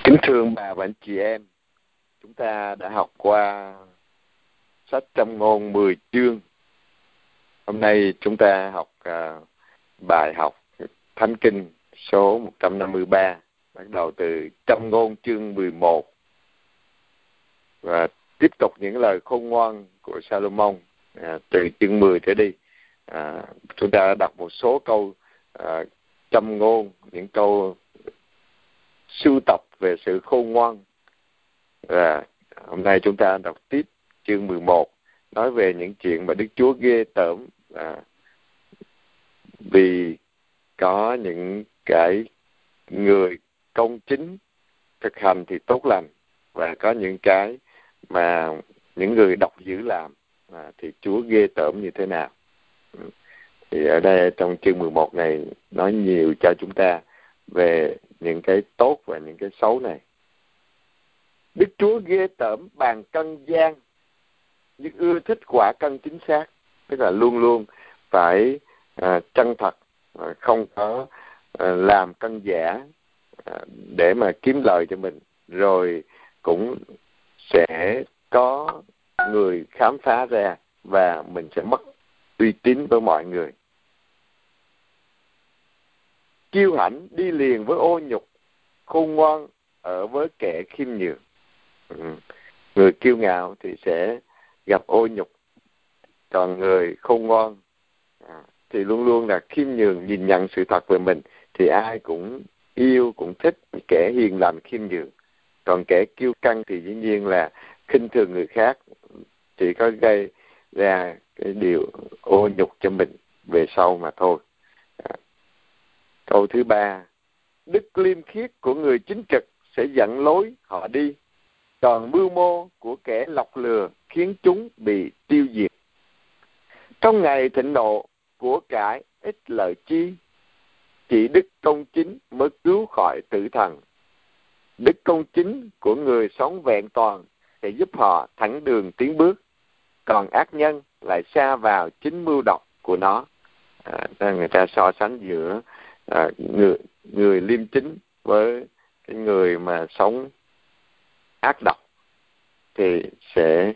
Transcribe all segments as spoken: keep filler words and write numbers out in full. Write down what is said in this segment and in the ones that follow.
Kính thưa bà và anh chị em, chúng ta đã học qua sách Châm Ngôn mười chương. Hôm nay chúng ta học uh, bài học Thánh Kinh số một trăm năm mươi ba, bắt đầu từ Châm Ngôn chương mười một và tiếp tục những lời khôn ngoan của Salomon à, từ chương mười trở đi. À, chúng ta đã đọc một số câu à, châm ngôn, những câu sưu tập về sự khôn ngoan. Và hôm nay chúng ta đọc tiếp chương mười một, nói về những chuyện mà Đức Chúa ghê tởm à, vì có những cái người công chính thực hành thì tốt lành, và có những cái mà những người độc dữ làm à, thì Chúa ghê tởm như thế nào. Thì ở đây trong chương mười một này nói nhiều cho chúng ta về những cái tốt và những cái xấu này. Đức Chúa ghê tởm bàn cân gian, nhưng ưa thích quả cân chính xác, tức là luôn luôn phải à, chân thật, à, không có à, làm cân giả à, để mà kiếm lời cho mình, rồi cũng sẽ có người khám phá ra và mình sẽ mất uy tín với mọi người. Kiêu hãnh đi liền với ô nhục, khôn ngoan ở với kẻ khiêm nhường. Ừ. Người kiêu ngạo thì sẽ gặp ô nhục, còn người khôn ngoan à, thì luôn luôn là khiêm nhường, nhìn nhận sự thật về mình, thì ai cũng yêu, cũng thích kẻ hiền lành khiêm nhường. Còn kẻ kiêu căng thì dĩ nhiên là khinh thường người khác, chỉ có gây ra cái điều ô nhục cho mình về sau mà thôi. À. Câu thứ ba, đức liêm khiết của người chính trực sẽ dẫn lối họ đi, còn mưu mô của kẻ lọc lừa khiến chúng bị tiêu diệt. Trong ngày thịnh nộ, của cải ít lợi chi, chỉ đức công chính mới cứu khỏi tử thần. Đức công chính của người sống vẹn toàn sẽ giúp họ thẳng đường tiến bước, còn ác nhân lại sa vào chính mưu độc của nó. À, người ta so sánh giữa à, người, người liêm chính với cái người mà sống ác độc thì sẽ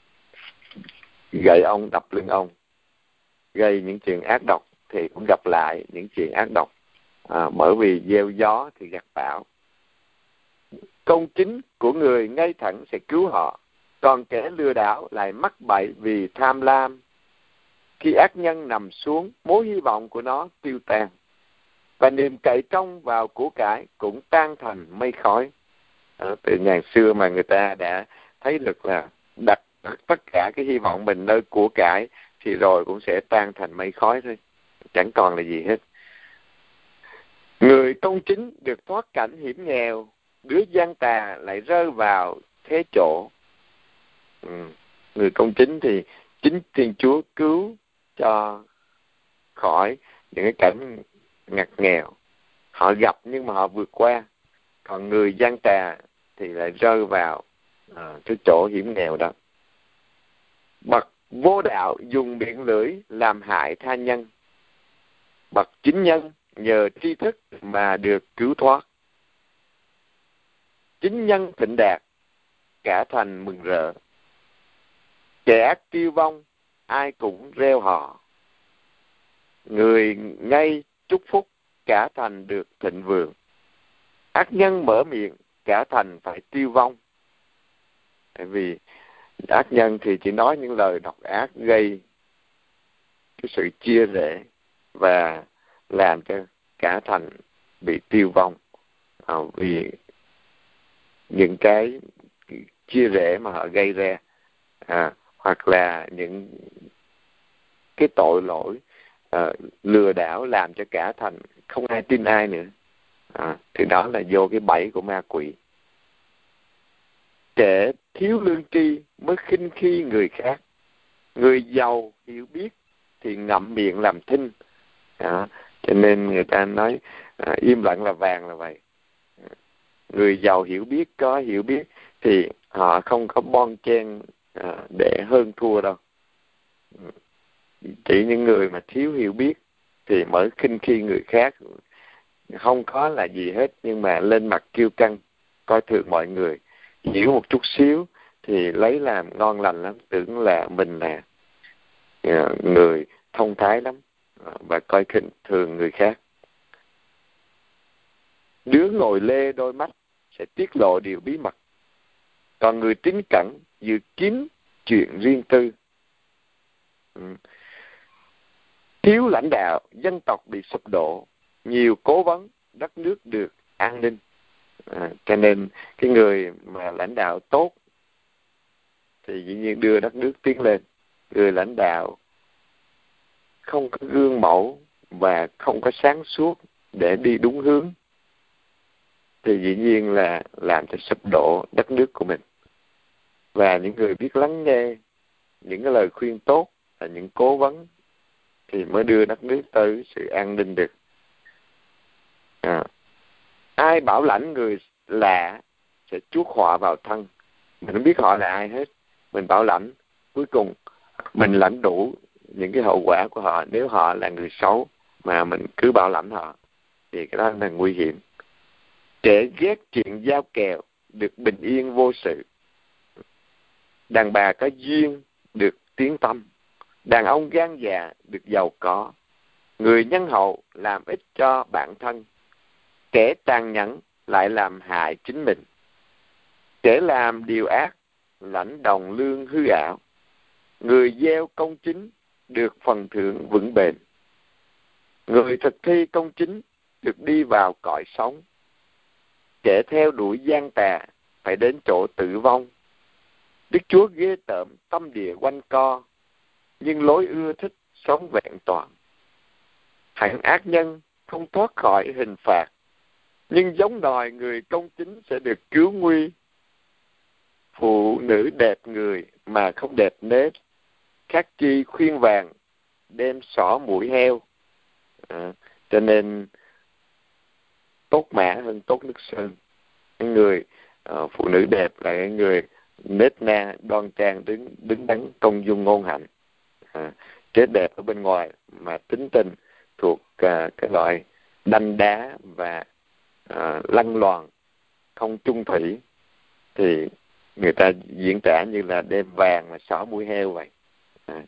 gậy ông đập lưng ông, gây những chuyện ác độc thì cũng gặp lại những chuyện ác độc, à, bởi vì gieo gió thì gặt bão. Công chính của người ngay thẳng sẽ cứu họ, còn kẻ lừa đảo lại mắc bẫy vì tham lam. Khi ác nhân nằm xuống, mối hy vọng của nó tiêu tan, và niềm cậy trông vào của cải cũng tan thành mây khói. À, từ ngày xưa mà người ta đã thấy được là đặt tất cả cái hy vọng mình nơi của cải thì rồi cũng sẽ tan thành mây khói thôi, chẳng còn là gì hết. Người công chính được thoát cảnh hiểm nghèo, đứa gian tà lại rơi vào thế chỗ. Ừ. Người công chính thì chính Thiên Chúa cứu cho khỏi những cái cảnh ngặt nghèo. Họ gặp nhưng mà họ vượt qua. Còn người gian tà thì lại rơi vào à, cái chỗ hiểm nghèo đó. Bậc vô đạo dùng miệng lưỡi làm hại tha nhân. Bậc chính nhân nhờ tri thức mà được cứu thoát. Chính nhân thịnh đạt, cả thành mừng rỡ. Kẻ ác tiêu vong, ai cũng reo hò. Người ngay chúc phúc, cả thành được thịnh vượng. Ác nhân mở miệng, cả thành phải tiêu vong. Tại vì ác nhân thì chỉ nói những lời độc ác, gây cái sự chia rẽ và làm cho cả thành bị tiêu vong, à, vì những cái chia rẽ mà họ gây ra, à, hoặc là những cái tội lỗi à, lừa đảo làm cho cả thành không ai tin ai nữa, à, thì đó là vô cái bẫy của ma quỷ. Kẻ thiếu lương tri mới khinh khi người khác, người giàu hiểu biết thì ngậm miệng làm thinh. À, cho nên người ta nói à, im lặng là vàng là vậy. Người giàu hiểu biết, có hiểu biết thì họ không có bon chen à, để hơn thua đâu. Chỉ những người mà thiếu hiểu biết thì mới khinh khi người khác, không có là gì hết, nhưng mà lên mặt kiêu căng, coi thường mọi người, hiểu một chút xíu thì lấy làm ngon lành lắm, tưởng là mình là uh, người thông thái lắm, uh, và coi khinh thường người khác. Đứa ngồi lê đôi mắt sẽ tiết lộ điều bí mật, còn người tín cẩn giữ kín chuyện riêng tư. Ừ. Thiếu lãnh đạo, dân tộc bị sụp đổ, nhiều cố vấn, đất nước được an ninh. À, cho nên cái người mà lãnh đạo tốt thì dĩ nhiên đưa đất nước tiến lên. Người lãnh đạo không có gương mẫu và không có sáng suốt để đi đúng hướng thì dĩ nhiên là làm cho sụp đổ đất nước của mình. Và những người biết lắng nghe những cái lời khuyên tốt là những cố vấn thì mới đưa đất nước tới sự an ninh được. À, ai bảo lãnh người lạ sẽ chuốc họa vào thân. Mình không biết họ là ai hết, mình bảo lãnh, cuối cùng mình lãnh đủ những cái hậu quả của họ. Nếu họ là người xấu mà mình cứ bảo lãnh họ thì cái đó là nguy hiểm. Kẻ ghét chuyện giao kèo được bình yên vô sự. Đàn bà có duyên được tiếng tăm, đàn ông gan dạ được giàu có. Người nhân hậu làm ích cho bản thân, kẻ tàn nhẫn lại làm hại chính mình. Kẻ làm điều ác lãnh đồng lương hư ảo, người gieo công chính được phần thưởng vững bền. Người thực thi công chính được đi vào cõi sống, kẻ theo đuổi gian tà phải đến chỗ tử vong. Đức Chúa ghê tởm tâm địa quanh co, nhưng lối ưa thích sống vẹn toàn. Hạng ác nhân không thoát khỏi hình phạt, nhưng giống đòi người công chính sẽ được cứu nguy. Phụ nữ đẹp người mà không đẹp nết, khắc chi khuyên vàng đem xỏ mũi heo. À, cho nên tốt mã hơn tốt nước sơn. Cái người uh, phụ nữ đẹp là cái người nết na đoan trang, đứng đứng đắn công dung ngôn hạnh. À, cái đẹp ở bên ngoài mà tính tình thuộc uh, cái loại đanh đá và uh, lăng loàn, không chung thủy thì người ta diễn tả như là đem vàng mà xỏ mũi heo vậy. À.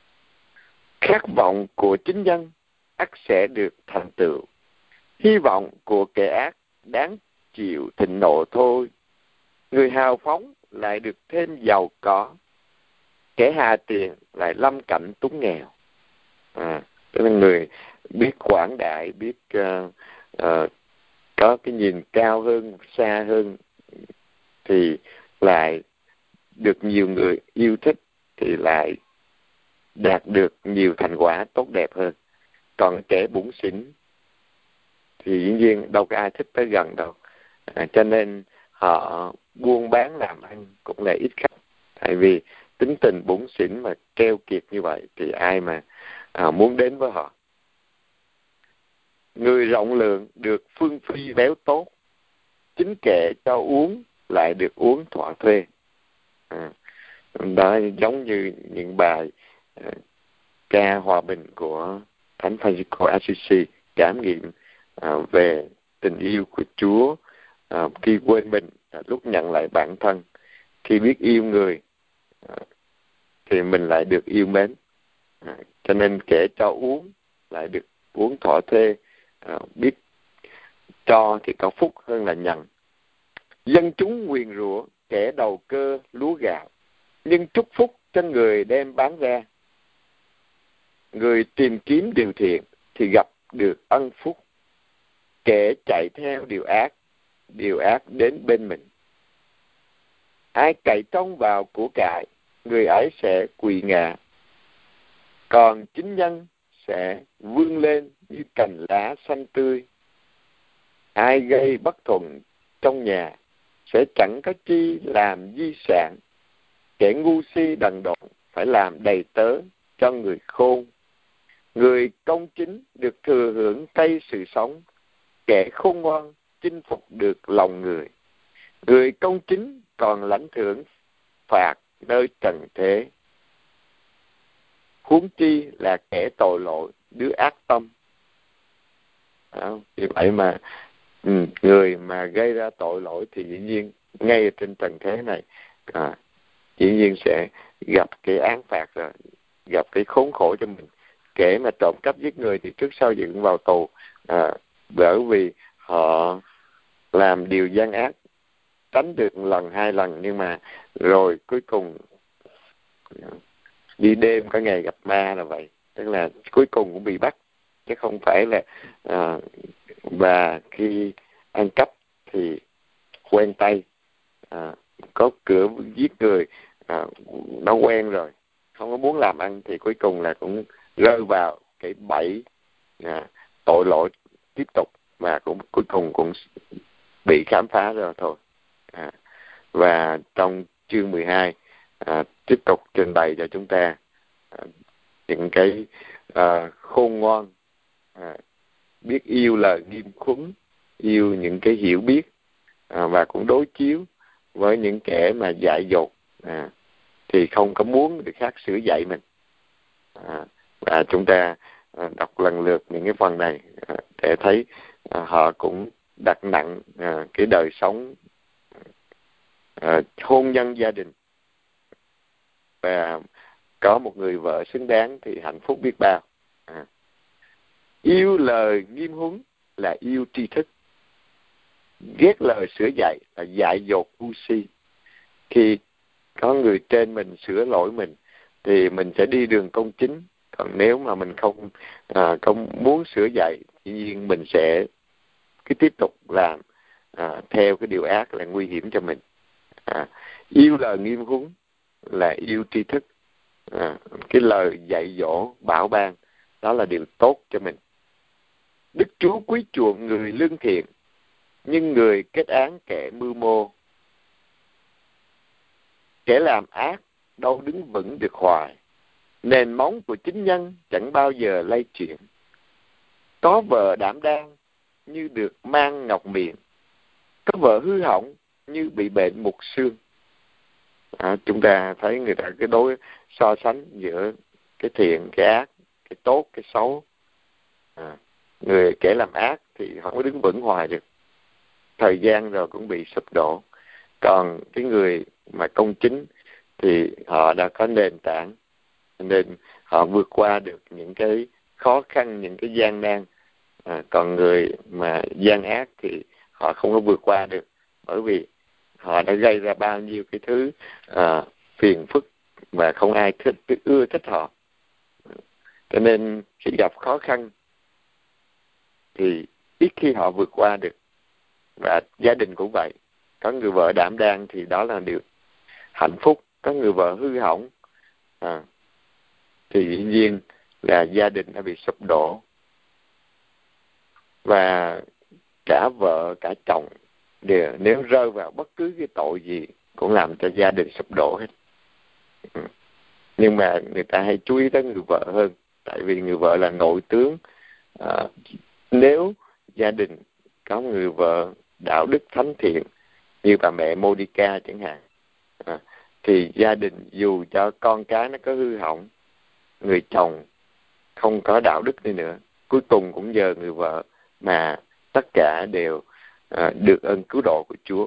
Khát vọng của chính nhân ắt sẽ được thành tựu, hy vọng của kẻ ác đáng chịu thịnh nộ thôi. Người hào phóng lại được thêm giàu có, kẻ hà tiền lại lâm cảnh túng nghèo. À, tức là người biết quảng đại, biết uh, uh, có cái nhìn cao hơn, xa hơn thì lại được nhiều người yêu thích, thì lại đạt được nhiều thành quả tốt đẹp hơn. Còn kẻ bủn xỉn thì dĩ nhiên đâu có ai thích tới gần đâu. À, cho nên họ buôn bán làm ăn cũng là ít khách. Tại vì tính tình bủn xỉn mà keo kiệt như vậy thì ai mà à, muốn đến với họ. Người rộng lượng được phương phi béo tốt, chính kẻ cho uống lại được uống thỏa thuê. À, đó giống như những bài uh, ca hòa bình của Thánh Francisco Assisi, cảm nghiệm uh, về tình yêu của Chúa uh, khi quên mình, uh, lúc nhận lại bản thân, khi biết yêu người uh, thì mình lại được yêu mến. Uh, cho nên kẻ cho uống lại được uống thỏa thuê, uh, biết cho thì có phúc hơn là nhận. Dân chúng nguyền rủa kẻ đầu cơ lúa gạo, nhưng chúc phúc cho người đem bán ra. Người tìm kiếm điều thiện thì gặp được ân phúc, kẻ chạy theo điều ác, điều ác đến bên mình. Ai cậy trông vào của cải, người ấy sẽ quỵ ngã, còn chính nhân sẽ vươn lên như cành lá xanh tươi. Ai gây bất thuận trong nhà sẽ chẳng có chi làm di sản, kẻ ngu si đần độn phải làm đầy tớ cho người khôn. Người công chính được thừa hưởng cây sự sống, kẻ khôn ngoan chinh phục được lòng người. Người công chính còn lãnh thưởng phạt nơi trần thế, huống chi là kẻ tội lỗi, đứa ác tâm. À, vì vậy mà ừ, người mà gây ra tội lỗi thì dĩ nhiên ngay trên trần thế này à, dĩ nhiên sẽ gặp cái án phạt rồi, gặp cái khốn khổ cho mình. Kẻ mà trộm cắp giết người thì trước sau gì cũng vào tù, à, bởi vì họ làm điều gian ác, tránh được lần hai lần, nhưng mà rồi cuối cùng đi đêm có ngày gặp ma là vậy, tức là cuối cùng cũng bị bắt, chứ không phải là à, và khi ăn cắp thì quen tay, à, có cửa giết người, à, nó quen rồi, không có muốn làm ăn thì cuối cùng là cũng rơi vào cái bẫy à, tội lỗi tiếp tục, và cũng cuối cùng cũng bị khám phá rồi thôi. À, và trong chương mười hai à, tiếp tục trình bày cho chúng ta à, những cái à, khôn ngoan, à, biết yêu lời nghiêm khuấn, yêu những cái hiểu biết, à, và cũng đối chiếu với những kẻ mà dại dột, à, thì không có muốn người khác sửa dạy mình. À, và chúng ta à, đọc lần lượt những cái phần này à, để thấy à, họ cũng đặt nặng à, cái đời sống à, hôn nhân gia đình, và có một người vợ xứng đáng thì hạnh phúc biết bao. À, yêu lời nghiêm huấn là yêu tri thức, ghét lời sửa dạy là dại dột ngu si. Khi có người trên mình sửa lỗi mình thì mình sẽ đi đường công chính, còn nếu mà mình không à, không muốn sửa dạy, dĩ nhiên mình sẽ cứ tiếp tục làm à, theo cái điều ác là nguy hiểm cho mình. À, yêu lời nghiêm huấn là yêu tri thức, à, cái lời dạy dỗ bảo ban đó là điều tốt cho mình. Đức Chúa quý chuộng người lương thiện, nhưng người kết án kẻ mưu mô. Kẻ làm ác đâu đứng vững được hoài, nền móng của chính nhân chẳng bao giờ lay chuyển. Có vợ đảm đang như được mang ngọc miệng, có vợ hư hỏng như bị bệnh mục xương. À, chúng ta thấy người ta cái đối so sánh giữa cái thiện, cái ác, cái tốt, cái xấu. À, người kẻ làm ác thì không có đứng vững hoài được, thời gian rồi cũng bị sụp đổ. Còn cái người mà công chính thì họ đã có nền tảng, nên họ vượt qua được những cái khó khăn, những cái gian nan. À, còn người mà gian ác thì họ không có vượt qua được, bởi vì họ đã gây ra bao nhiêu cái thứ à, phiền phức và không ai thích ưa thích họ. Cho nên khi gặp khó khăn thì ít khi họ vượt qua được. Và gia đình cũng vậy, có người vợ đảm đang thì đó là điều hạnh phúc, có người vợ hư hỏng à, thì dĩ nhiên là gia đình đã bị sụp đổ, và cả vợ cả chồng đều nếu rơi vào bất cứ cái tội gì cũng làm cho gia đình sụp đổ hết. Ừ. Nhưng mà người ta hay chú ý tới người vợ hơn, tại vì người vợ là nội tướng. À, nếu gia đình có người vợ đạo đức thánh thiện như bà mẹ Mô-đi-ca chẳng hạn, à, thì gia đình dù cho con cái nó có hư hỏng, người chồng không có đạo đức đi nữa, cuối cùng cũng nhờ người vợ mà tất cả đều à, được ơn cứu độ của Chúa.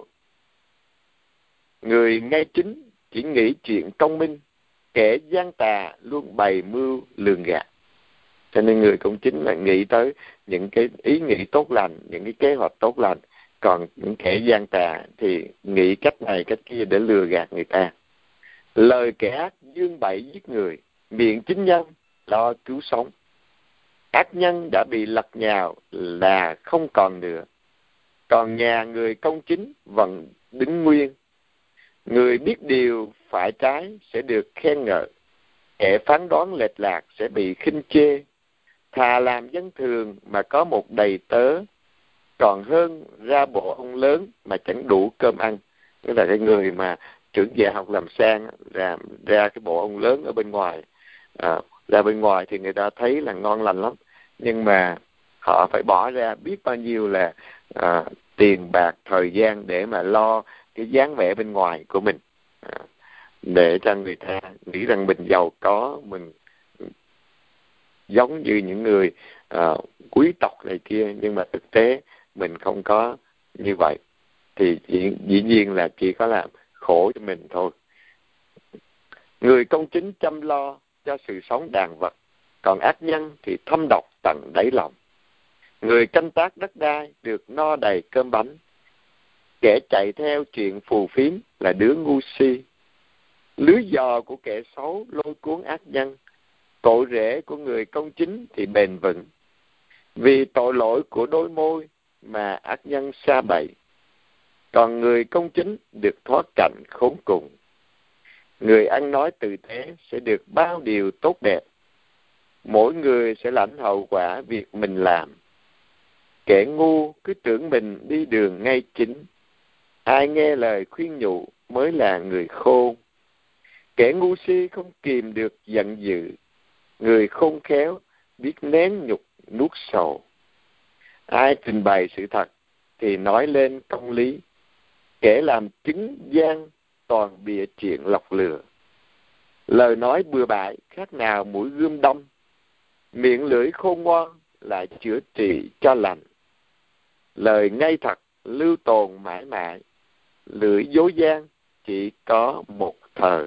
Người ngay chính chỉ nghĩ chuyện công minh, kẻ gian tà luôn bày mưu lường gạt. Cho nên người công chính là nghĩ tới những cái ý nghĩ tốt lành, những cái kế hoạch tốt lành. Còn những kẻ gian tà thì nghĩ cách này cách kia để lừa gạt người ta. Lời kẻ ác dương bậy giết người, miệng chính nhân lo cứu sống. Ác nhân đã bị lật nhào là không còn nữa, còn nhà người công chính vẫn đứng nguyên. Người biết điều phải trái sẽ được khen ngợi, kẻ phán đoán lệch lạc sẽ bị khinh chê. Thà làm dân thường mà có một đầy tớ, còn hơn ra bộ ông lớn mà chẳng đủ cơm ăn. Tức là cái người mà trưởng gia học làm sang ra, ra cái bộ ông lớn ở bên ngoài, à, ra bên ngoài thì người ta thấy là ngon lành lắm, nhưng mà họ phải bỏ ra biết bao nhiêu là à, tiền bạc, thời gian để mà lo cái dáng vẻ bên ngoài của mình, à, để cho người ta nghĩ rằng mình giàu có, mình giống như những người à, quý tộc này kia, nhưng mà thực tế mình không có như vậy thì dĩ, dĩ nhiên là chỉ có làm khổ cho mình thôi. Người công chính chăm lo cho sự sống đàn vật, còn ác nhân thì thâm độc tận đáy lòng. Người canh tác đất đai được no đầy cơm bánh, kẻ chạy theo chuyện phù phiếm là đứa ngu si. Lưới giò của kẻ xấu lôi cuốn ác nhân, cội rễ của người công chính thì bền vững. Vì tội lỗi của đôi môi mà ác nhân sa bậy, còn người công chính được thoát cảnh khốn cùng. Người ăn nói tử tế sẽ được bao điều tốt đẹp, mỗi người sẽ lãnh hậu quả việc mình làm. Kẻ ngu cứ tưởng mình đi đường ngay chính, ai nghe lời khuyên nhủ mới là người khôn. Kẻ ngu si không kìm được giận dữ, người khôn khéo biết nén nhục nuốt sầu. Ai trình bày sự thật thì nói lên công lý, kẻ làm chứng gian toàn bịa chuyện lọc lừa. Lời nói bừa bãi khác nào mũi gươm đâm, miệng lưỡi khôn ngoan lại chữa trị cho lành. Lời ngay thật lưu tồn mãi mãi, lưỡi dối gian chỉ có một thời.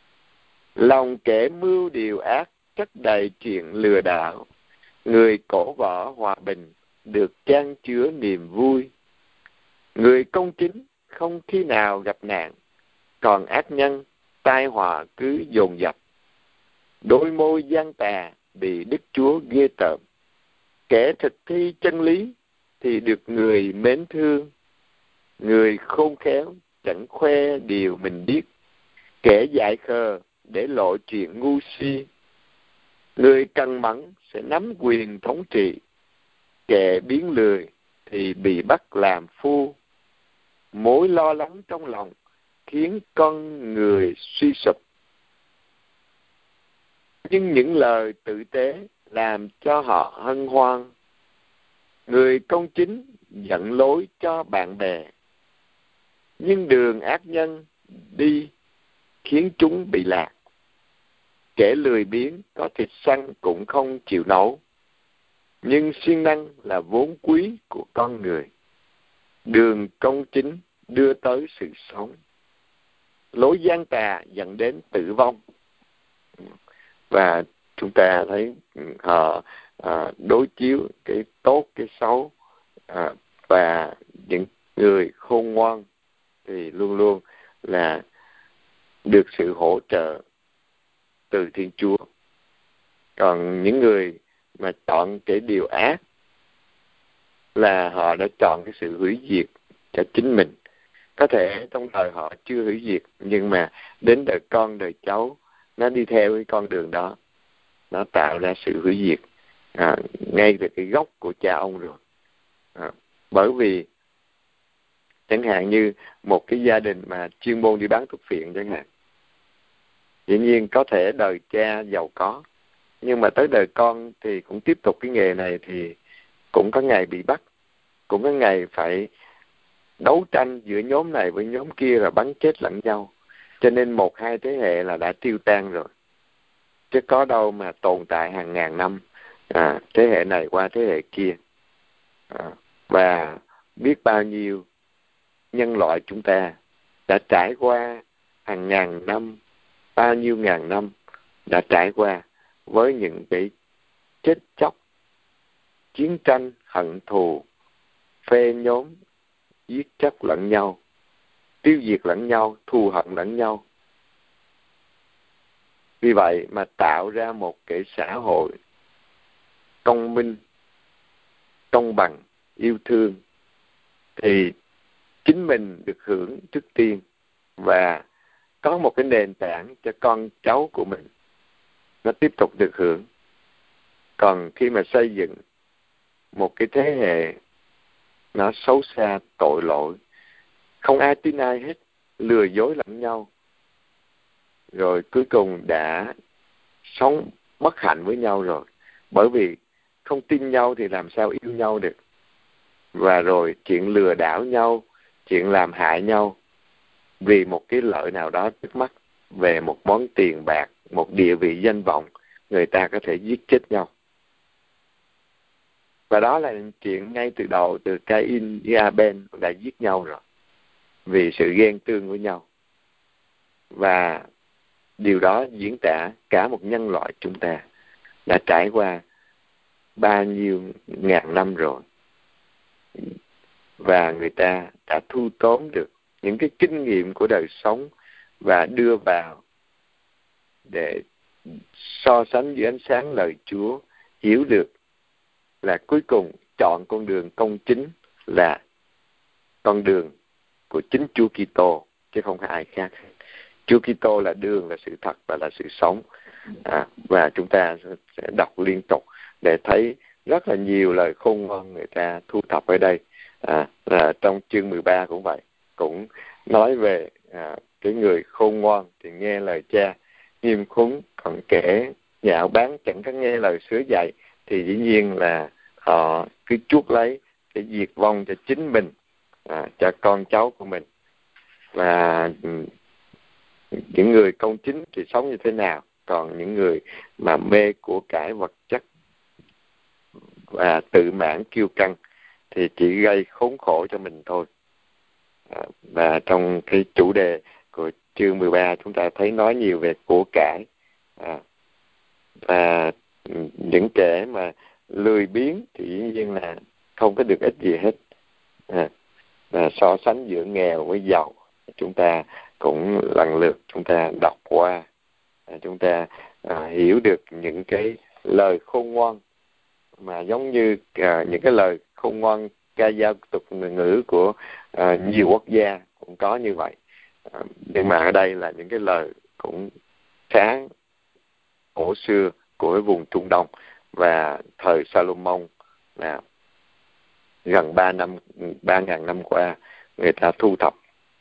Lòng kẻ mưu điều ác chất đầy chuyện lừa đảo, người cổ võ hòa bình được chan chứa niềm vui. Người công chính không khi nào gặp nạn, còn ác nhân tai họa cứ dồn dập. Đôi môi gian tà bị Đức Chúa ghê tởm, kẻ thực thi chân lý thì được người mến thương. Người khôn khéo chẳng khoe điều mình biết, kẻ dại khờ để lộ chuyện ngu si. Người cần mẫn sẽ nắm quyền thống trị, kẻ biến lười thì bị bắt làm phu. Mối lo lắng trong lòng khiến con người suy sụp, nhưng những lời tử tế làm cho họ hân hoan. Người công chính dẫn lối cho bạn bè, nhưng đường ác nhân đi khiến chúng bị lạc. Kẻ lười biếng có thịt săn cũng không chịu nấu, nhưng siêng năng là vốn quý của con người. Đường công chính đưa tới sự sống, lối gian tà dẫn đến tử vong. Và chúng ta thấy họ à, đối chiếu cái tốt, cái xấu, à, và những người khôn ngoan thì luôn luôn là được sự hỗ trợ từ Thiên Chúa. Còn những người mà chọn cái điều ác là họ đã chọn cái sự hủy diệt cho chính mình. Có thể trong đời họ chưa hủy diệt, nhưng mà đến đời con, đời cháu nó đi theo cái con đường đó, nó tạo ra sự hủy diệt à, ngay từ cái gốc của cha ông rồi. À, bởi vì chẳng hạn như một cái gia đình mà chuyên môn đi bán thuốc phiện chẳng hạn, dĩ nhiên có thể đời cha giàu có, nhưng mà tới đời con thì cũng tiếp tục cái nghề này thì cũng có ngày bị bắt, cũng có ngày phải đấu tranh giữa nhóm này với nhóm kia rồi bắn chết lẫn nhau. Cho nên một hai thế hệ là đã tiêu tan rồi, chứ có đâu mà tồn tại hàng ngàn năm, à, thế hệ này qua thế hệ kia. À, và biết bao nhiêu nhân loại chúng ta đã trải qua hàng ngàn năm, bao nhiêu ngàn năm đã trải qua với những cái chết chóc, chiến tranh, hận thù, phe nhóm, giết chóc lẫn nhau, tiêu diệt lẫn nhau, thù hận lẫn nhau. Vì vậy mà tạo ra một cái xã hội công minh, công bằng, yêu thương thì chính mình được hưởng trước tiên, và có một cái nền tảng cho con cháu của mình nó tiếp tục được hưởng. Còn khi mà xây dựng một cái thế hệ nó xấu xa, tội lỗi, không ai tin ai hết, lừa dối lẫn nhau, rồi cuối cùng đã sống bất hạnh với nhau rồi. Bởi vì không tin nhau thì làm sao yêu nhau được. Và rồi chuyện lừa đảo nhau, chuyện làm hại nhau vì một cái lợi nào đó trước mắt, về một món tiền bạc, một địa vị danh vọng, người ta có thể giết chết nhau. Và đó là chuyện ngay từ đầu, từ Cain với Abel đã giết nhau rồi, vì sự ghen tương của nhau. Và điều đó diễn tả cả một nhân loại chúng ta đã trải qua bao nhiêu ngàn năm rồi. Và người ta đã thu tóm được những cái kinh nghiệm của đời sống và đưa vào để so sánh với ánh sáng lời Chúa, hiểu được là cuối cùng chọn con đường công chính là con đường của chính Chúa Kitô, chứ không phải ai khác. Chúa Kitô là đường, là sự thật và là sự sống. À, và chúng ta sẽ đọc liên tục để thấy rất là nhiều lời khôn ngoan người ta thu thập ở đây. À, là trong chương mười ba cũng vậy, cũng nói về à, cái người khôn ngoan thì nghe lời cha, nghiêm khúng, còn kẻ nhạo báng chẳng có nghe lời sửa dạy thì dĩ nhiên là họ cứ chuốc lấy để diệt vong cho chính mình, à, cho con cháu của mình. Và những người công chính thì sống như thế nào? Còn những người mà mê của cải vật chất và tự mãn kiêu căng thì chỉ gây khốn khổ cho mình thôi. À, và trong cái chủ đề của chương mười ba chúng ta thấy nói nhiều về của cải. À, và những kẻ mà lười biếng thì dĩ nhiên là không có được ích gì hết. À, và so sánh giữa nghèo với giàu, chúng ta cũng lần lượt chúng ta đọc qua, à, chúng ta à, hiểu được những cái lời khôn ngoan mà giống như à, những cái lời khôn ngoan ca dao tục ngữ của à, nhiều quốc gia cũng có như vậy. À, nhưng mà ở đây là những cái lời cũng khá cổ xưa của vùng Trung Đông và thời Salomon, là gần ba năm ba ngàn năm qua người ta thu thập.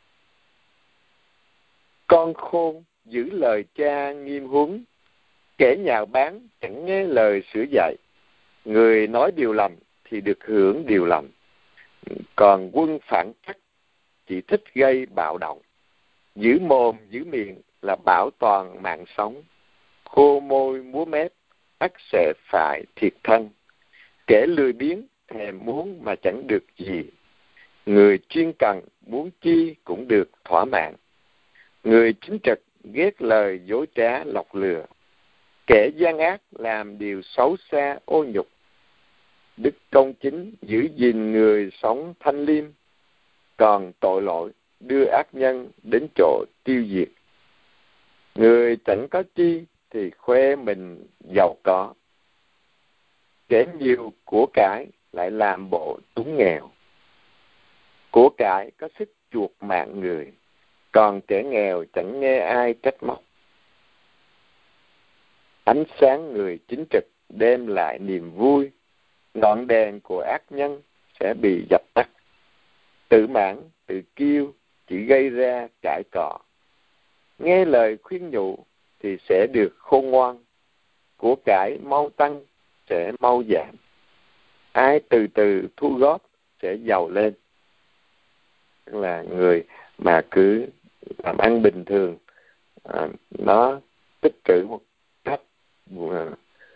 Con khôn giữ lời cha nghiêm huấn, kẻ nhạo báng chẳng nghe lời sửa dạy. Người nói điều lầm thì được hưởng điều lầm, còn quân phản trắc chỉ thích gây bạo động. Giữ mồm giữ miệng là bảo toàn mạng sống, khô môi múa mép ắt sẽ phải thiệt thân. Kẻ lười biếng thèm muốn mà chẳng được gì, người chuyên cần muốn chi cũng được thỏa mãn. Người chính trực ghét lời dối trá lọc lừa, kẻ gian ác làm điều xấu xa ô nhục. Đức công chính giữ gìn người sống thanh liêm, còn tội lỗi đưa ác nhân đến chỗ tiêu diệt. Người chẳng có chi thì khoe mình giàu có, kẻ nhiều của cải lại làm bộ túng nghèo. Của cải có sức chuộc mạng người, còn kẻ nghèo chẳng nghe ai trách móc. Ánh sáng người chính trực đem lại niềm vui, ngọn đèn của ác nhân sẽ bị dập tắt. Tự mãn, tự kiêu chỉ gây ra cãi cọ. Nghe lời khuyên nhủ thì sẽ được khôn ngoan, của cải mau tăng sẽ mau giảm. Ai từ từ thu góp sẽ giàu lên. Tức là người mà cứ làm ăn bình thường, à, nó tích trữ một cách à,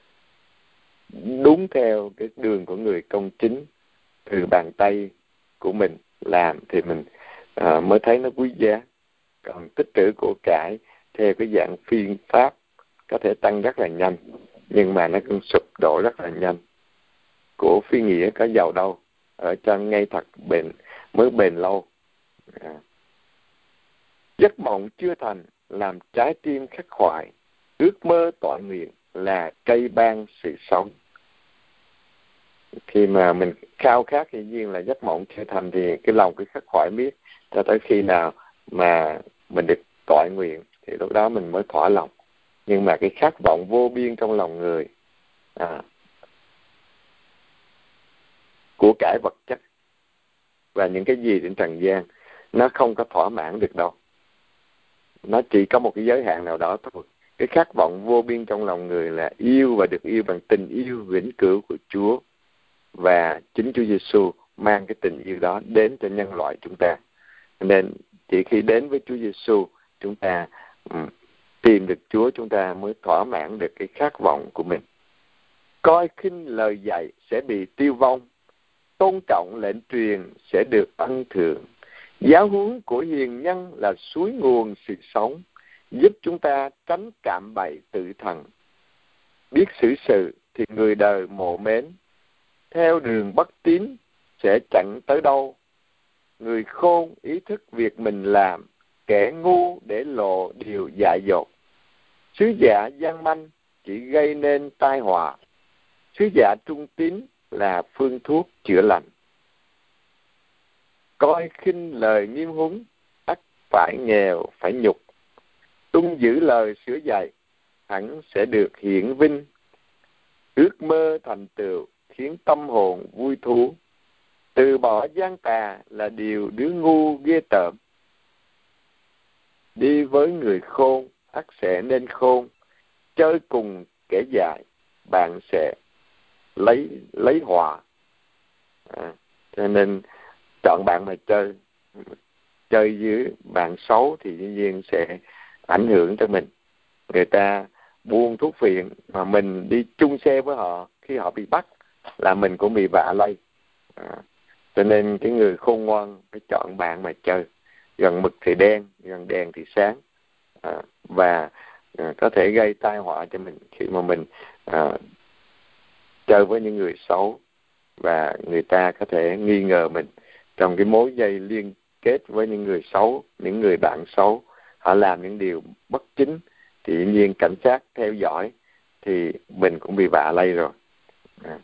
đúng theo cái đường của người công chính, từ bàn tay của mình làm thì mình à, mới thấy nó quý giá. Còn tích trữ của cải theo cái dạng phiên pháp có thể tăng rất là nhanh, nhưng mà nó cũng sụp đổ rất là nhanh. Của phi nghĩa có giàu đâu, ở chân ngay thật bền mới bền lâu. À. Giấc mộng chưa thành làm trái tim khắc khoải, ước mơ tọa nguyện là cây ban sự sống. Khi mà mình khao khát thì nhiên là giấc mộng chưa thành thì cái lòng cứ khắc khoải miết cho tới khi nào mà mình được tọa nguyện thì lúc đó mình mới thỏa lòng. Nhưng mà cái khát vọng vô biên trong lòng người, à, của cải vật chất và những cái gì trên trần gian, nó không có thỏa mãn được đâu. Nó chỉ có một cái giới hạn nào đó thôi. Cái khát vọng vô biên trong lòng người là yêu và được yêu bằng tình yêu vĩnh cửu của Chúa. Và chính Chúa Giêsu mang cái tình yêu đó đến cho nhân loại chúng ta. Nên chỉ khi đến với Chúa Giêsu, chúng ta um, tìm được Chúa, chúng ta mới thỏa mãn được cái khát vọng của mình. Coi khinh lời dạy sẽ bị tiêu vong, tôn trọng lệnh truyền sẽ được ân thưởng. Giáo huấn của hiền nhân là suối nguồn sự sống, giúp chúng ta tránh cạm bậy tự thần. Biết xử sự thì người đời mộ mến, theo đường bất tín sẽ chẳng tới đâu. Người khôn ý thức việc mình làm, kẻ ngu để lộ điều dại dột. Sứ giả gian manh chỉ gây nên tai họa, sứ giả trung tín là phương thuốc chữa lành. Coi khinh lời nghiêm huấn, ắt phải nghèo phải nhục. Tuân giữ lời sửa dạy, hẳn sẽ được hiển vinh. Ước mơ thành tựu khiến tâm hồn vui thú. Từ bỏ gian tà là điều đứa ngu ghê tởm. Đi với người khôn, ắt sẽ nên khôn. Chơi cùng kẻ dại, bạn sẽ lấy lấy hòa. À, cho nên chọn bạn mà chơi. Chơi với bạn xấu thì dĩ nhiên sẽ ảnh hưởng tới mình. Người ta buôn thuốc phiện mà mình đi chung xe với họ, khi họ bị bắt là mình cũng bị vạ lây. À, cho nên cái người khôn ngoan phải chọn bạn mà chơi. Gần mực thì đen, gần đèn thì sáng. À, và à, có thể gây tai họa cho mình khi mà mình à, chơi với những người xấu, và người ta có thể nghi ngờ mình trong cái mối dây liên kết với những người xấu, những người bạn xấu. Họ làm những điều bất chính thì dĩ nhiên cảnh sát theo dõi thì mình cũng bị vạ lây rồi. À.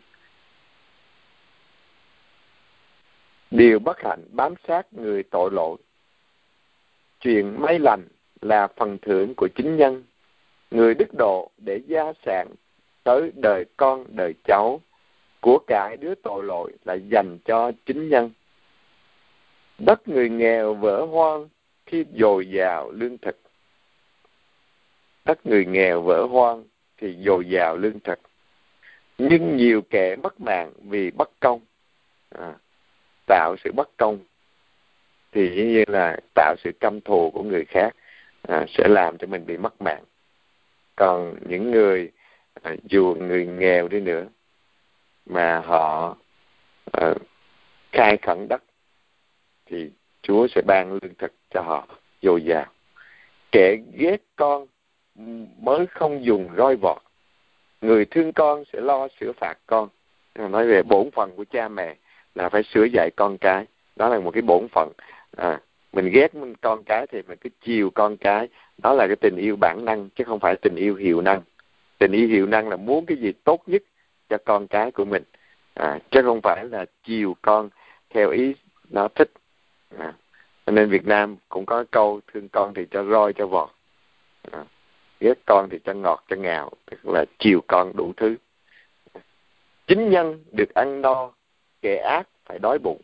Điều bất hạnh bám sát người tội lỗi. Chuyện may lành là phần thưởng của chính nhân. Người đức độ để gia sản tới đời con đời cháu. Của cải đứa tội lỗi là dành cho chính nhân. Đất người nghèo vỡ hoang khi dồi dào lương thực. Đất người nghèo vỡ hoang thì dồi dào lương thực. Nhưng nhiều kẻ mất mạng vì bất công. À, tạo sự bất công thì dĩ nhiên là tạo sự căm thù của người khác, à, sẽ làm cho mình bị mất mạng. Còn những người à, dù người nghèo đi nữa mà họ à, khai khẩn đất thì Chúa sẽ ban lương thực cho họ dồi dào. Kẻ ghét con mới không dùng roi vọt. Người thương con sẽ lo sửa phạt con. Nói về bổn phận của cha mẹ là phải sửa dạy con cái. Đó là một cái bổn phận. À, mình ghét con cái thì mình cứ chiều con cái. Đó là cái tình yêu bản năng, chứ không phải tình yêu hiệu năng. Tình yêu hiệu năng là muốn cái gì tốt nhất cho con cái của mình, à, chứ không phải là chiều con theo ý nó thích. À, cho nên Việt Nam cũng có câu thương con thì cho roi cho vọt, à, ghét con thì cho ngọt cho ngào, tức là chiều con đủ thứ. Chính nhân được ăn no, kẻ ác phải đói bụng.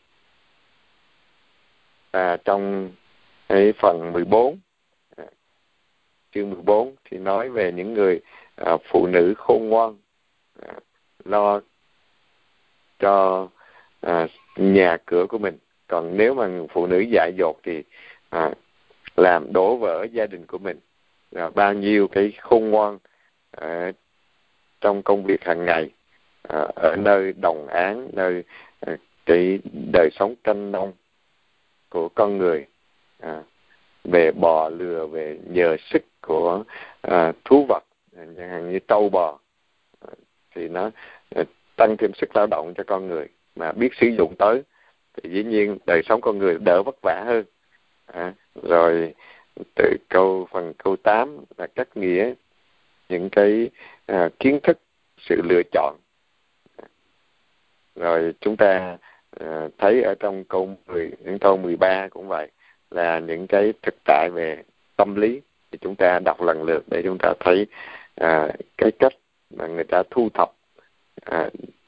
À, trong cái phần mười bốn, à, chương mười bốn thì nói về những người à, phụ nữ khôn ngoan, à, lo cho à, nhà cửa của mình. Còn nếu mà phụ nữ dại dột thì à, làm đổ vỡ gia đình của mình. À, bao nhiêu cái khôn ngoan à, trong công việc hàng ngày, à, ở nơi đồng áng, nơi à, cái đời sống canh nông của con người, à, về bò lừa, về nhờ sức của à, thú vật, chẳng hạn như trâu bò, à, thì nó à, tăng thêm sức lao động cho con người, mà biết sử dụng tới thì dĩ nhiên đời sống con người đỡ vất vả hơn. À, rồi từ câu phần câu tám là cách nghĩa những cái à, kiến thức, sự lựa chọn. Rồi chúng ta à, thấy ở trong câu mười, những câu mười ba cũng vậy, là những cái thực tại về tâm lý. Thì chúng ta đọc lần lượt để chúng ta thấy à, cái cách mà người ta thu thập à,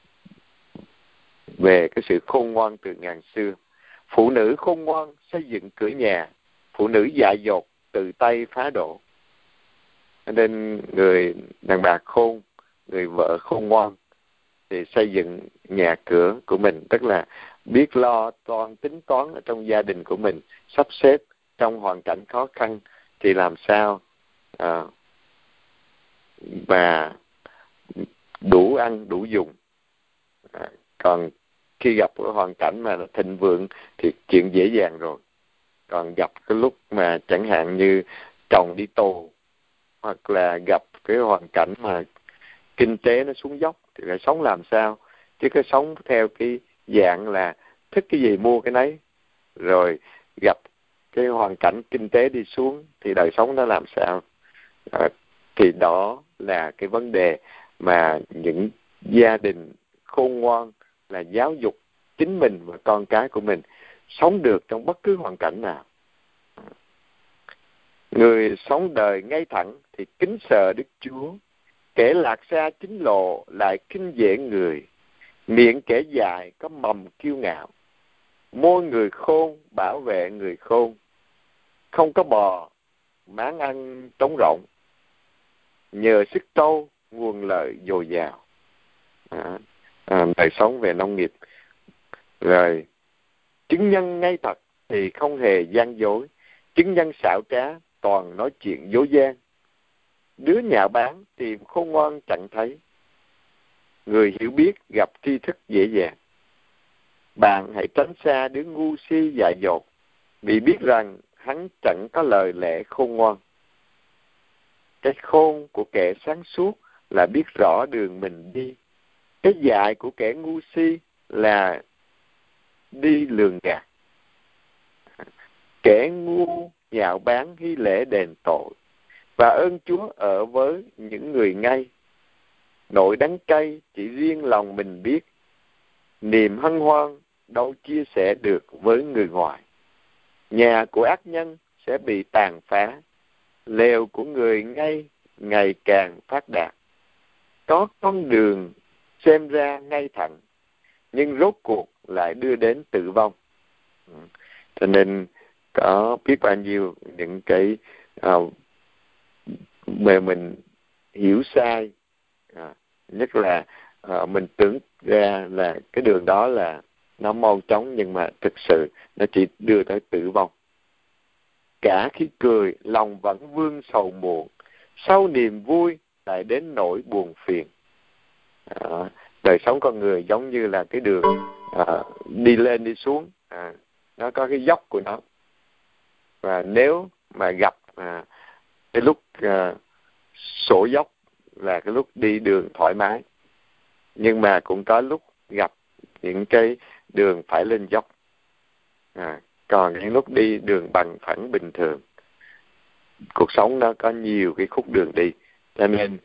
về cái sự khôn ngoan từ ngàn xưa. Phụ nữ khôn ngoan xây dựng cửa nhà, phụ nữ dại dột từ tay phá đổ. Nên người đàn bà khôn, người vợ khôn ngoan thì xây dựng nhà cửa của mình, tức là biết lo toan tính toán ở trong gia đình của mình, sắp xếp trong hoàn cảnh khó khăn thì làm sao à, và đủ ăn đủ dùng. À, còn khi gặp cái hoàn cảnh mà thịnh vượng thì chuyện dễ dàng rồi. Còn gặp cái lúc mà chẳng hạn như chồng đi tù, hoặc là gặp cái hoàn cảnh mà kinh tế nó xuống dốc thì phải sống làm sao? Chứ cái sống theo cái dạng là thích cái gì mua cái nấy, rồi gặp cái hoàn cảnh kinh tế đi xuống thì đời sống nó làm sao? À, thì đó là cái vấn đề mà những gia đình khôn ngoan là giáo dục chính mình và con cái của mình sống được trong bất cứ hoàn cảnh nào. Người sống đời ngay thẳng thì kính sợ Đức Chúa, kẻ lạc xa chính lộ lại khinh dễ người. Miệng kẻ dài có mầm kiêu ngạo, môi người khôn bảo vệ người khôn. Không có bò máng ăn trống rỗng, nhờ sức trâu nguồn lợi dồi dào. À, à, đời sống về nông nghiệp. Rồi chứng nhân ngay thật thì không hề gian dối, chứng nhân xảo trá toàn nói chuyện dối gian. Đứa nhạo báng tìm khôn ngoan chẳng thấy, người hiểu biết gặp tri thức dễ dàng. Bạn hãy tránh xa đứa ngu si dại dột, vì biết rằng hắn chẳng có lời lẽ khôn ngoan. Cái khôn của kẻ sáng suốt là biết rõ đường mình đi, cái dại của kẻ ngu si là đi lường gạt. Kẻ ngu nhạo báng hy lễ đền tội, và ơn Chúa ở với những người ngay. Nỗi đắng cay chỉ riêng lòng mình biết, niềm hân hoan đâu chia sẻ được với người ngoài. Nhà của ác nhân sẽ bị tàn phá, lều của người ngay ngày càng phát đạt. Có con đường xem ra ngay thẳng, nhưng rốt cuộc lại đưa đến tử vong. Cho nên có biết bao nhiêu những cái uh, mà mình hiểu sai, à, nhất là uh, mình tưởng ra là cái đường đó là nó mau chóng, nhưng mà thực sự nó chỉ đưa tới tử vong. Cả khi cười lòng vẫn vương sầu muộn, sau niềm vui lại đến nỗi buồn phiền. À, đời sống con người giống như là cái đường à, đi lên đi xuống, à, nó có cái dốc của nó. Và nếu mà gặp à, cái lúc à, sổ dốc là cái lúc đi đường thoải mái, nhưng mà cũng có lúc gặp những cái đường phải lên dốc. À, còn những lúc đi đường bằng phẳng bình thường, cuộc sống nó có nhiều cái khúc đường đi, cho nên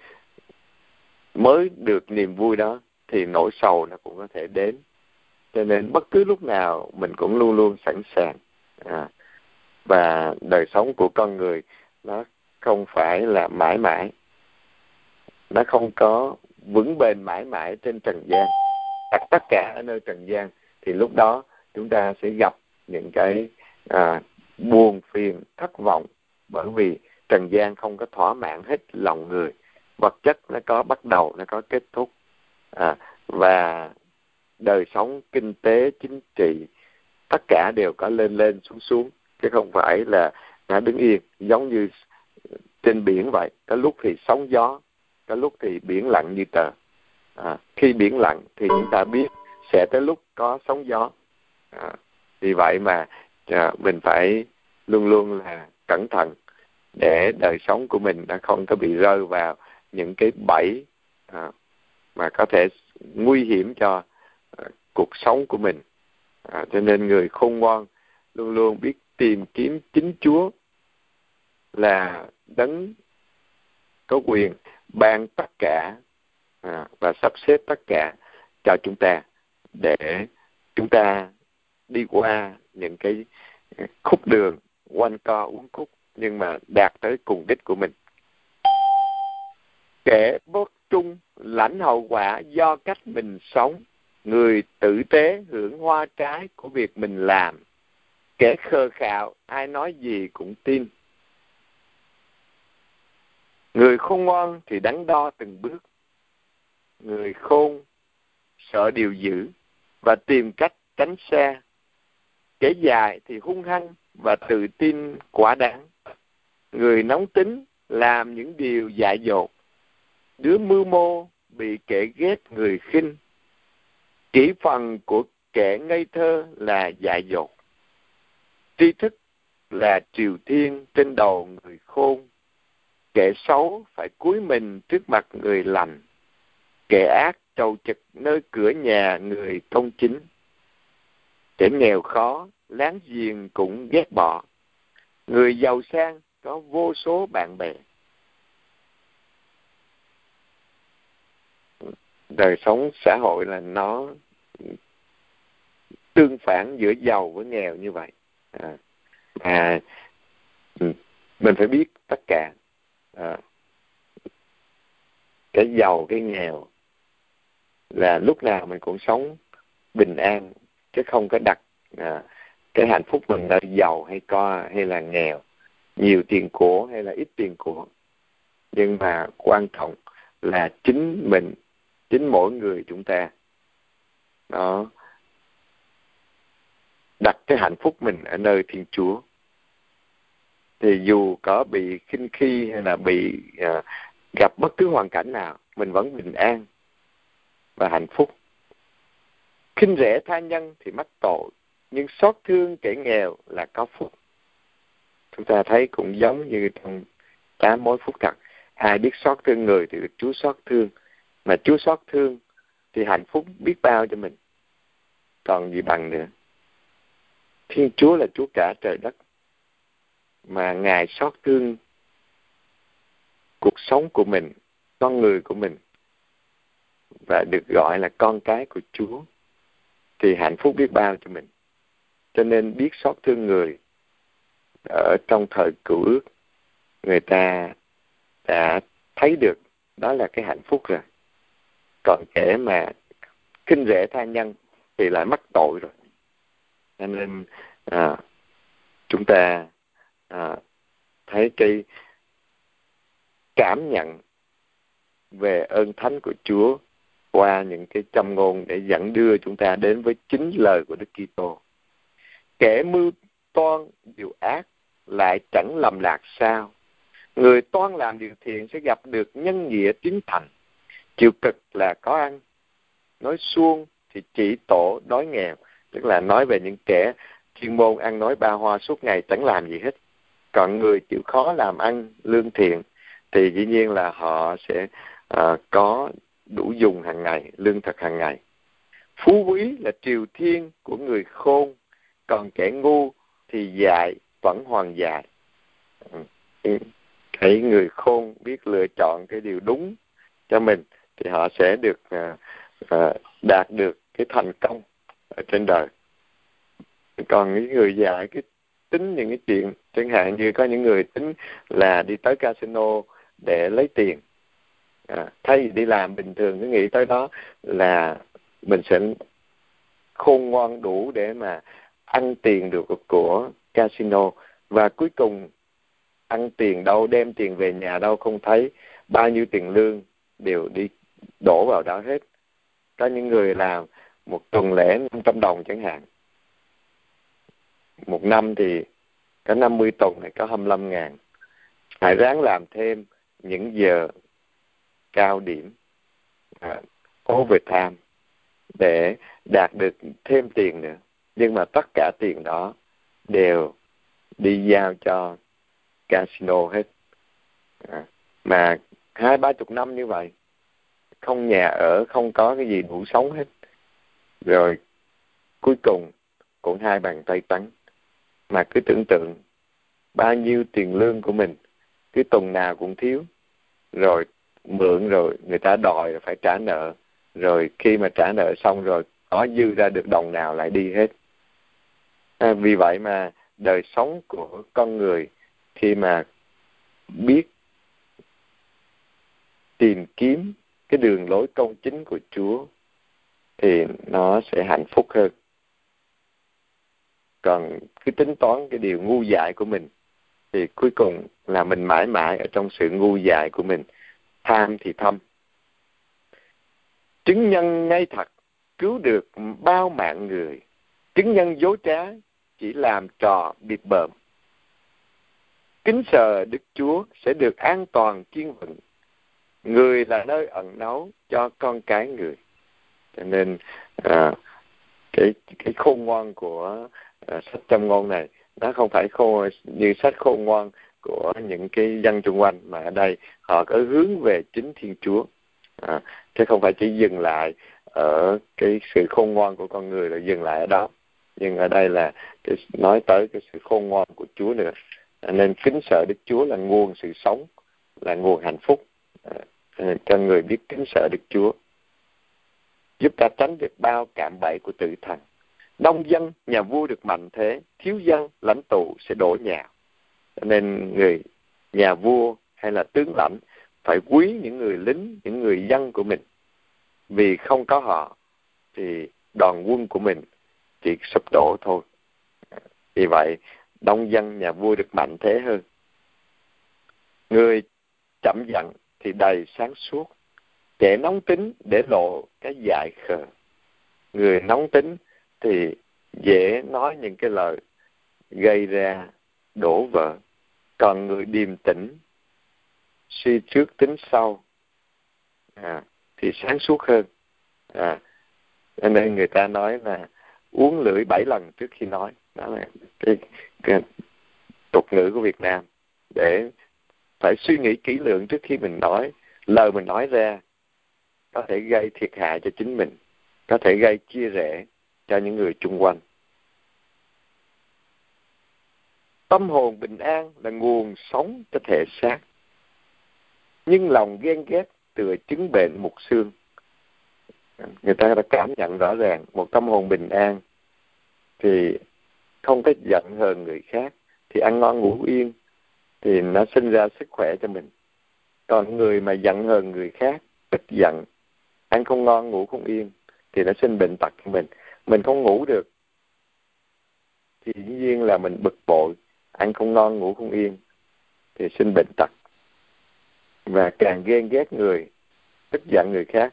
mới được niềm vui đó thì nỗi sầu nó cũng có thể đến. Cho nên bất cứ lúc nào mình cũng luôn luôn sẵn sàng. À, và đời sống của con người nó không phải là mãi mãi, nó không có vững bền mãi mãi trên trần gian. Đặt tất cả ở nơi trần gian thì lúc đó chúng ta sẽ gặp những cái à, buồn phiền, thất vọng, bởi vì trần gian không có thỏa mãn hết lòng người. Vật chất nó có bắt đầu, nó có kết thúc. À, và đời sống kinh tế, chính trị, tất cả đều có lên lên xuống xuống, chứ không phải là nó đứng yên. Giống như trên biển vậy, có lúc thì sóng gió, có lúc thì biển lặng như tờ. À, khi biển lặng thì chúng ta biết sẽ tới lúc có sóng gió. À, vì vậy mà à, mình phải luôn luôn là cẩn thận để đời sống của mình nó không có bị rơi vào những cái bẫy à, mà có thể nguy hiểm cho à, cuộc sống của mình. À, cho nên người khôn ngoan luôn luôn biết tìm kiếm chính Chúa là đấng có quyền ban tất cả à, và sắp xếp tất cả cho chúng ta, để chúng ta đi qua những cái khúc đường quanh co uốn khúc, nhưng mà đạt tới cùng đích của mình. Kẻ bất trung lãnh hậu quả do cách mình sống, người tử tế hưởng hoa trái của việc mình làm. Kẻ khờ khạo ai nói gì cũng tin. Người khôn ngoan thì đắn đo từng bước, người khôn sợ điều dữ và tìm cách tránh xa. Kẻ dài thì hung hăng và tự tin quá đáng, người nóng tính làm những điều dại dột. Đứa mưu mô bị kẻ ghét người khinh. Chỉ phần của kẻ ngây thơ là dại dột. Tri thức là triều thiên trên đầu người khôn. Kẻ xấu phải cúi mình trước mặt người lành. Kẻ ác trầu trực nơi cửa nhà người công chính. Kẻ nghèo khó, láng giềng cũng ghét bỏ. Người giàu sang có vô số bạn bè. Đời sống xã hội là nó tương phản giữa giàu với nghèo như vậy. À, à, mình phải biết tất cả. À, cái giàu, cái nghèo là lúc nào mình cũng sống bình an, chứ không có đặt à, cái hạnh phúc mình là giàu hay có hay là nghèo, nhiều tiền của hay là ít tiền của. Nhưng mà quan trọng là chính mình, chính mỗi người chúng ta nó đặt cái hạnh phúc mình ở nơi Thiên Chúa. Thì dù có bị khinh khi hay là bị uh, gặp bất cứ hoàn cảnh nào, mình vẫn bình an và hạnh phúc. Khinh rẻ tha nhân thì mắc tội, nhưng xót thương kẻ nghèo là có phúc. Chúng ta thấy cũng giống như trong tám mối phúc thật. Ai biết xót thương người thì được Chúa xót thương. Mà Chúa xót thương thì hạnh phúc biết bao cho mình. Còn gì bằng nữa. Thiên Chúa là Chúa cả trời đất. Mà Ngài xót thương cuộc sống của mình, con người của mình, và được gọi là con cái của Chúa, thì hạnh phúc biết bao cho mình. Cho nên biết xót thương người ở trong thời Cựu Ước, người ta đã thấy được đó là cái hạnh phúc rồi. Còn kẻ mà khinh rẻ tha nhân thì lại mắc tội rồi. Cho nên à, chúng ta à, thấy cái cảm nhận về ơn thánh của Chúa qua những cái châm ngôn để dẫn đưa chúng ta đến với chính lời của Đức Kitô. Kẻ mưu toan điều ác lại chẳng lầm lạc sao? Người toan làm điều thiện sẽ gặp được nhân nghĩa tín thành. Chịu cực là có ăn, nói suông thì chỉ tổ đói nghèo. Tức là nói về những kẻ chuyên môn ăn nói ba hoa suốt ngày chẳng làm gì hết. Còn người chịu khó làm ăn lương thiện thì dĩ nhiên là họ sẽ uh, có đủ dùng hàng ngày, lương thực hàng ngày. Phú quý là triều thiên của người khôn, còn kẻ ngu thì dại vẫn hoàn dại. Thấy người khôn biết lựa chọn cái điều đúng cho mình thì họ sẽ được uh, uh, đạt được cái thành công ở trên đời. Còn những người dại cái tính những cái chuyện, chẳng hạn như có những người tính là đi tới casino để lấy tiền, à, thay vì đi làm bình thường cứ nghĩ tới đó là mình sẽ khôn ngoan đủ để mà ăn tiền được của casino, và cuối cùng ăn tiền đâu, đem tiền về nhà đâu không thấy, bao nhiêu tiền lương đều đi đổ vào đó hết. Có những người làm một tuần lễ năm trăm đồng chẳng hạn, một năm thì có năm mươi tuần thì có hai mươi lăm ngàn. Hãy ráng làm thêm những giờ cao điểm, à, overtime để đạt được thêm tiền nữa. Nhưng mà tất cả tiền đó đều đi giao cho casino hết. À, mà hai ba chục năm như vậy, không nhà ở, không có cái gì đủ sống hết. Rồi cuối cùng cũng hai bàn tay trắng. Mà cứ tưởng tượng bao nhiêu tiền lương của mình cứ tuần nào cũng thiếu, rồi mượn rồi người ta đòi phải trả nợ, rồi khi mà trả nợ xong rồi có dư ra được đồng nào lại đi hết. À, vì vậy mà đời sống của con người khi mà biết tìm kiếm cái đường lối công chính của Chúa thì nó sẽ hạnh phúc hơn. Còn cứ tính toán cái điều ngu dại của mình thì cuối cùng là mình mãi mãi ở trong sự ngu dại của mình. Tham thì thâm. Chứng nhân ngay thật cứu được bao mạng người, chứng nhân dối trá chỉ làm trò bịp bợm. Kính sợ Đức Chúa sẽ được an toàn kiên vững, người là nơi ẩn náu cho con cái người. Cho nên à, cái cái khôn ngoan của à, sách Châm Ngôn này nó không phải khôn như sách khôn ngoan của những cái dân xung quanh, mà ở đây họ có hướng về chính Thiên Chúa, à, chứ không phải chỉ dừng lại ở cái sự khôn ngoan của con người là dừng lại ở đó, nhưng ở đây là cái, nói tới cái sự khôn ngoan của Chúa nữa. À, nên kính sợ Đức Chúa là nguồn sự sống, là nguồn hạnh phúc, à, cho người biết kính sợ Đức Chúa, giúp ta tránh được bao cạm bẫy của tử thần. Đông dân nhà vua được mạnh thế, thiếu dân lãnh tụ sẽ đổ nhào. Nên người nhà vua hay là tướng lãnh phải quý những người lính, những người dân của mình, vì không có họ thì đoàn quân của mình chỉ sụp đổ thôi. Vì vậy đông dân nhà vua được mạnh thế hơn. Người chậm giận thì đầy sáng suốt, kẻ nóng tính để lộ cái dại khờ. Người nóng tính thì dễ nói những cái lời gây ra đổ vỡ, còn người điềm tĩnh, suy trước tính sau, à, thì sáng suốt hơn. À, cho nên người ta nói là uống lưỡi bảy lần trước khi nói. Đó là cái, cái tục ngữ của Việt Nam, để phải suy nghĩ kỹ lưỡng trước khi mình nói. Lời mình nói ra có thể gây thiệt hại cho chính mình, có thể gây chia rẽ cho những người chung quanh. Tâm hồn bình an là nguồn sống cho thể xác, nhưng lòng ghen ghét tựa chứng bệnh mục xương. Người ta đã cảm nhận rõ ràng một tâm hồn bình an thì không có giận hờn người khác, thì ăn ngon ngủ yên, thì nó sinh ra sức khỏe cho mình. Còn người mà giận hờn người khác, tức giận, ăn không ngon ngủ không yên, thì nó sinh bệnh tật cho mình. Mình không ngủ được thì dĩ nhiên là mình bực bội, ăn không ngon ngủ không yên, thì sinh bệnh tật. Và càng ghen ghét người, tức giận người khác,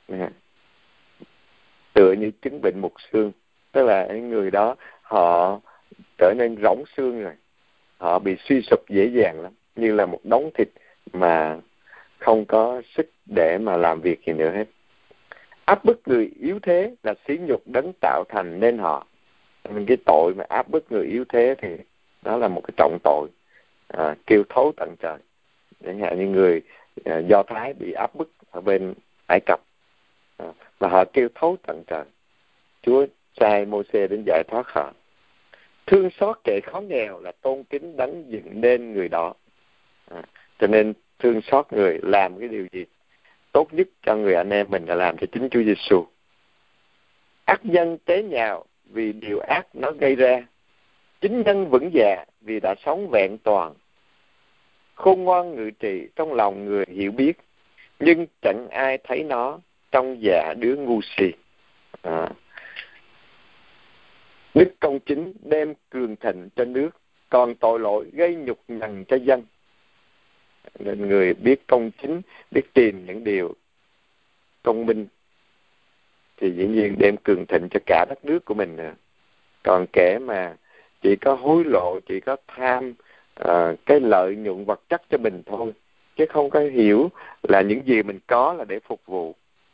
tựa như chứng bệnh mục xương, tức là người đó họ trở nên rỗng xương rồi, họ bị suy sụp dễ dàng lắm, như là một đống thịt mà không có sức để mà làm việc gì nữa hết. Áp bức người yếu thế là xí nhục đấng tạo thành nên họ. Cái tội mà áp bức người yếu thế thì đó là một cái trọng tội, à, kêu thấu tận trời. Chẳng hạn như người à, Do Thái bị áp bức ở bên Ai Cập, à, mà họ kêu thấu tận trời. Chúa sai Mô-sê đến giải thoát họ. Thương xót kẻ khó nghèo là tôn kính đấng dựng nên người đó. À, cho nên thương xót người, làm cái điều gì tốt nhất cho người anh em mình là làm cho chính Chúa Giêsu. Ác nhân tế nhạo vì điều ác nó gây ra, chính nhân vững dạ vì đã sống vẹn toàn. Khôn ngoan ngự trị trong lòng người hiểu biết, nhưng chẳng ai thấy nó trong dạ đứa ngu si. À. Đức công chính đem cường thịnh cho nước, còn tội lỗi gây nhục nhằn cho dân. Nên người biết công chính, biết tìm những điều công minh, thì dĩ nhiên đem cường thịnh cho cả đất nước của mình nè. Còn kẻ mà chỉ có hối lộ, chỉ có tham à, cái lợi nhuận vật chất cho mình thôi, chứ không có hiểu là những gì mình có là để phục vụ,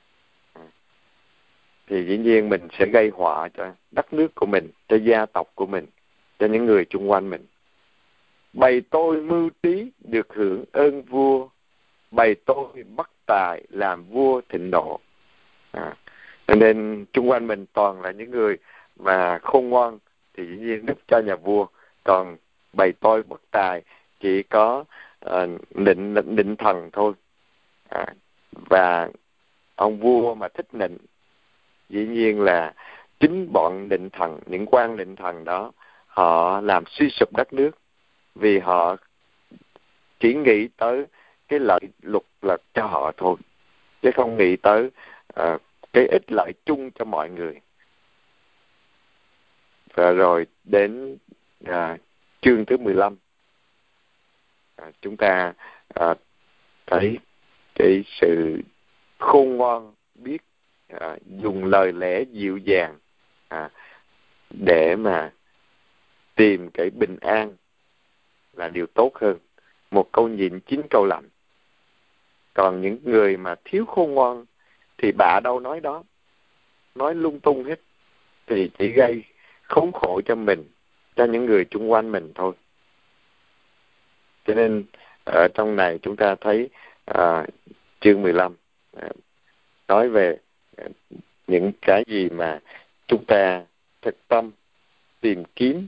thì dĩ nhiên mình sẽ gây họa cho đất nước của mình, cho gia tộc của mình, cho những người chung quanh mình. Bày tôi mưu trí được hưởng ơn vua, bày tôi bất tài làm vua thịnh nộ. À, nên chung quanh mình toàn là những người mà khôn ngoan thì dĩ nhiên đức cho nhà vua, còn bày tôi bất tài chỉ có uh, nịnh, nịnh nịnh thần thôi. À, và ông vua mà thích nịnh, dĩ nhiên là chính bọn nịnh thần, những quan nịnh thần đó, họ làm suy sụp đất nước, vì họ chỉ nghĩ tới cái lợi lục lật cho họ thôi, chứ không nghĩ tới uh, cái ích lợi chung cho mọi người. Và rồi đến à, chương thứ mười lăm, à, chúng ta à, thấy cái sự khôn ngoan, biết à, dùng lời lẽ dịu dàng à, để mà tìm cái bình an là điều tốt hơn một câu nhịn chín câu lạnh. Còn những người mà thiếu khôn ngoan thì bạ đâu nói đó, nói lung tung hết, thì chỉ gây khốn khổ cho mình, cho những người chung quanh mình thôi. Cho nên ở trong này chúng ta thấy à, chương mười lăm à, nói về à, những cái gì mà chúng ta thực tâm tìm kiếm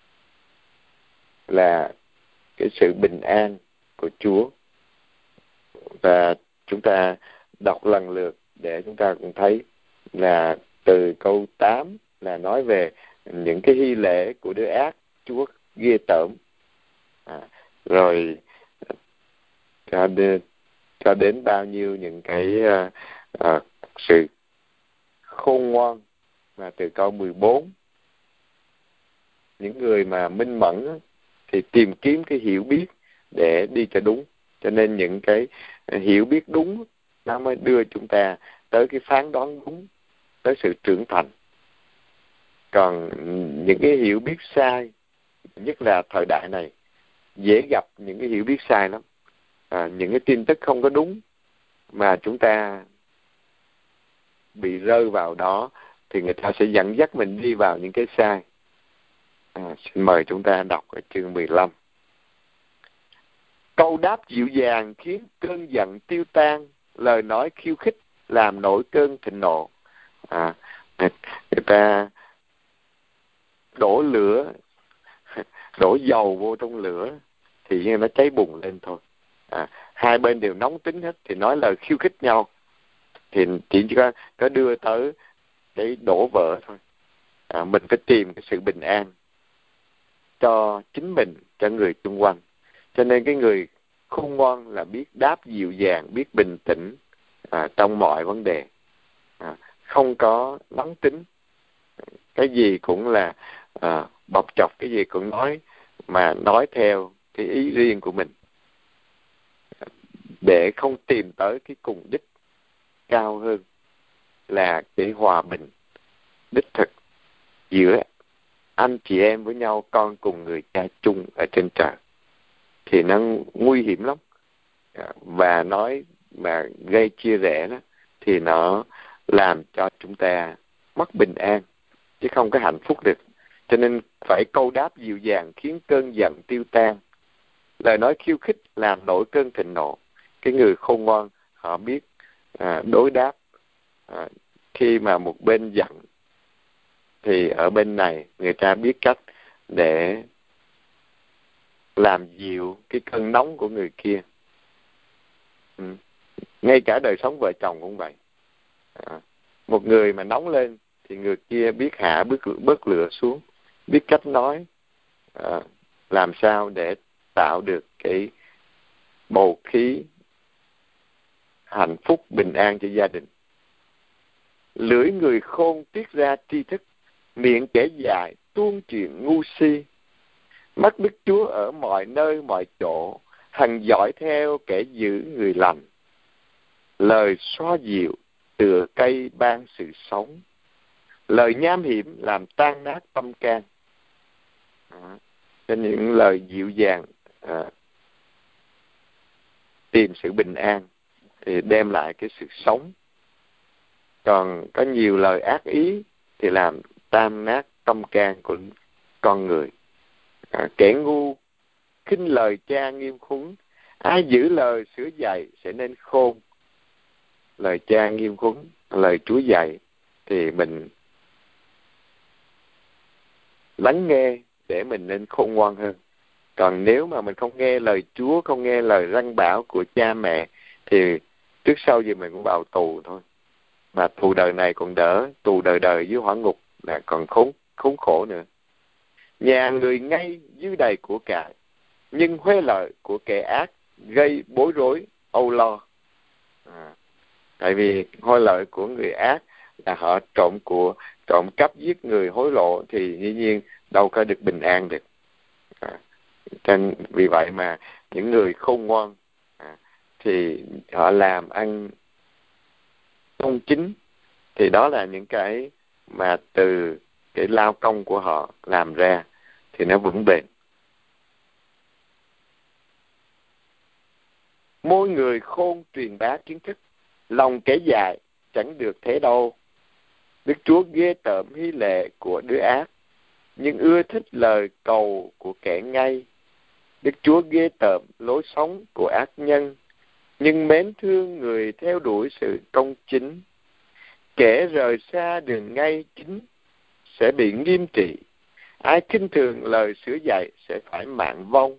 là cái sự bình an của Chúa. Và chúng ta đọc lần lượt để chúng ta cũng thấy là từ câu tám là nói về những cái hy lễ của đứa ác, Chúa ghê tởm. À, rồi cho đến, cho đến bao nhiêu những cái uh, uh, sự khôn ngoan, mà từ câu mười bốn những người mà minh mẫn thì tìm kiếm cái hiểu biết để đi cho đúng. Cho nên những cái hiểu biết đúng nó mới đưa chúng ta tới cái phán đoán đúng, tới sự trưởng thành. Còn những cái hiểu biết sai, nhất là thời đại này, dễ gặp những cái hiểu biết sai lắm. À, những cái tin tức không có đúng mà chúng ta bị rơi vào đó thì người ta sẽ dẫn dắt mình đi vào những cái sai. À, xin mời chúng ta đọc ở chương mười lăm. Câu đáp dịu dàng khiến cơn giận tiêu tan, lời nói khiêu khích làm nổi cơn thịnh nộ. À, người ta đổ lửa, đổ dầu vô trong lửa thì nó cháy bùng lên thôi. À, hai bên đều nóng tính hết thì nói lời khiêu khích nhau thì chỉ có, có đưa tới cái đổ vỡ thôi. À, mình phải tìm cái sự bình an cho chính mình, cho người xung quanh. Cho nên cái người khôn ngoan là biết đáp dịu dàng, biết bình tĩnh à, trong mọi vấn đề, à, không có nóng tính, cái gì cũng là à, bộc chọc, cái gì cũng nói, mà nói theo cái ý riêng của mình, để không tìm tới cái cùng đích cao hơn là cái hòa bình đích thực giữa anh chị em với nhau, con cùng người cha chung ở trên trời. Thì nó nguy hiểm lắm. Và nói mà gây chia rẽ đó thì nó làm cho chúng ta mất bình an, chứ không có hạnh phúc được. Cho nên phải câu đáp dịu dàng khiến cơn giận tiêu tan, lời nói khiêu khích làm nổi cơn thịnh nộ. Cái người khôn ngoan họ biết à, đối đáp. À, khi mà một bên giận thì ở bên này người ta biết cách để làm dịu cái cơn nóng của người kia. Ừ. Ngay cả đời sống vợ chồng cũng vậy. À, một người mà nóng lên thì người kia biết hạ bớt, bớt lửa xuống, biết cách nói à, làm sao để tạo được cái bầu khí hạnh phúc bình an cho gia đình. Lưỡi người khôn tiết ra tri thức, miệng kẻ dại tuôn chuyện ngu si. Mắt Đức Chúa ở mọi nơi mọi chỗ, hằng dõi theo kẻ giữ người lành. Lời xoa dịu tựa cây ban sự sống, lời nham hiểm làm tan nát tâm can. À, cho những lời dịu dàng à, tìm sự bình an thì đem lại cái sự sống. Còn có nhiều lời ác ý thì làm tan nát tâm can của con người. À, kẻ ngu khinh lời cha nghiêm khúng, ai giữ lời sửa dạy sẽ nên khôn. Lời cha nghiêm khúng, lời Chúa dạy thì mình lắng nghe để mình nên khôn ngoan hơn. Còn nếu mà mình không nghe lời Chúa, không nghe lời răn bảo của cha mẹ thì trước sau gì mình cũng vào tù thôi. Mà tù đời này còn đỡ, tù đời đời dưới hỏa ngục là còn khốn khốn khổ nữa. Nhà người ngay dưới đầy của cải, nhưng huê lợi của kẻ ác gây bối rối âu lo. À, tại vì hối lợi của người ác là họ trộm của, trộm cắp, giết người, hối lộ thì dĩ nhiên đâu có được bình an được. À, nên vì vậy mà những người khôn ngoan à, thì họ làm ăn công chính, thì đó là những cái mà từ cái lao công của họ làm ra thì nó vững bền. Môi người khôn truyền bá kiến thức, lòng kẻ dại chẳng được thế đâu. Đức Chúa ghê tởm hy lệ của đứa ác, nhưng ưa thích lời cầu của kẻ ngay. Đức Chúa ghê tởm lối sống của ác nhân, nhưng mến thương người theo đuổi sự công chính. Kẻ rời xa đường ngay chính sẽ bị nghiêm trị, ai khinh thường lời sửa dạy sẽ phải mạng vong.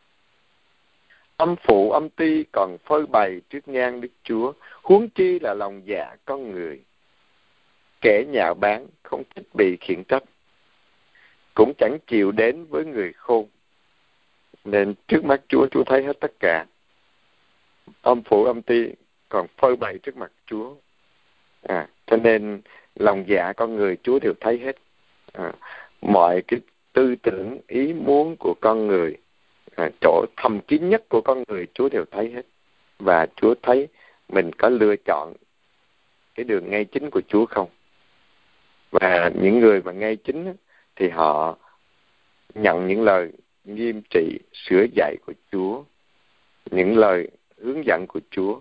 Âm phụ âm ti còn phơi bày trước ngang Đức Chúa, huống chi là lòng dạ con người. Kẻ nhạo báng không thích bị khiển trách, cũng chẳng chịu đến với người khôn. Nên trước mắt Chúa, Chúa thấy hết tất cả. Âm phụ âm ti còn phơi bày trước mặt Chúa. À, cho nên lòng dạ con người Chúa đều thấy hết. À, mọi cái tư tưởng, ý muốn của con người, à, chỗ thầm kín nhất của con người Chúa đều thấy hết. Và Chúa thấy mình có lựa chọn cái đường ngay chính của Chúa không. Và những người mà ngay chính thì họ nhận những lời nghiêm trị, sửa dạy của Chúa, những lời hướng dẫn của Chúa.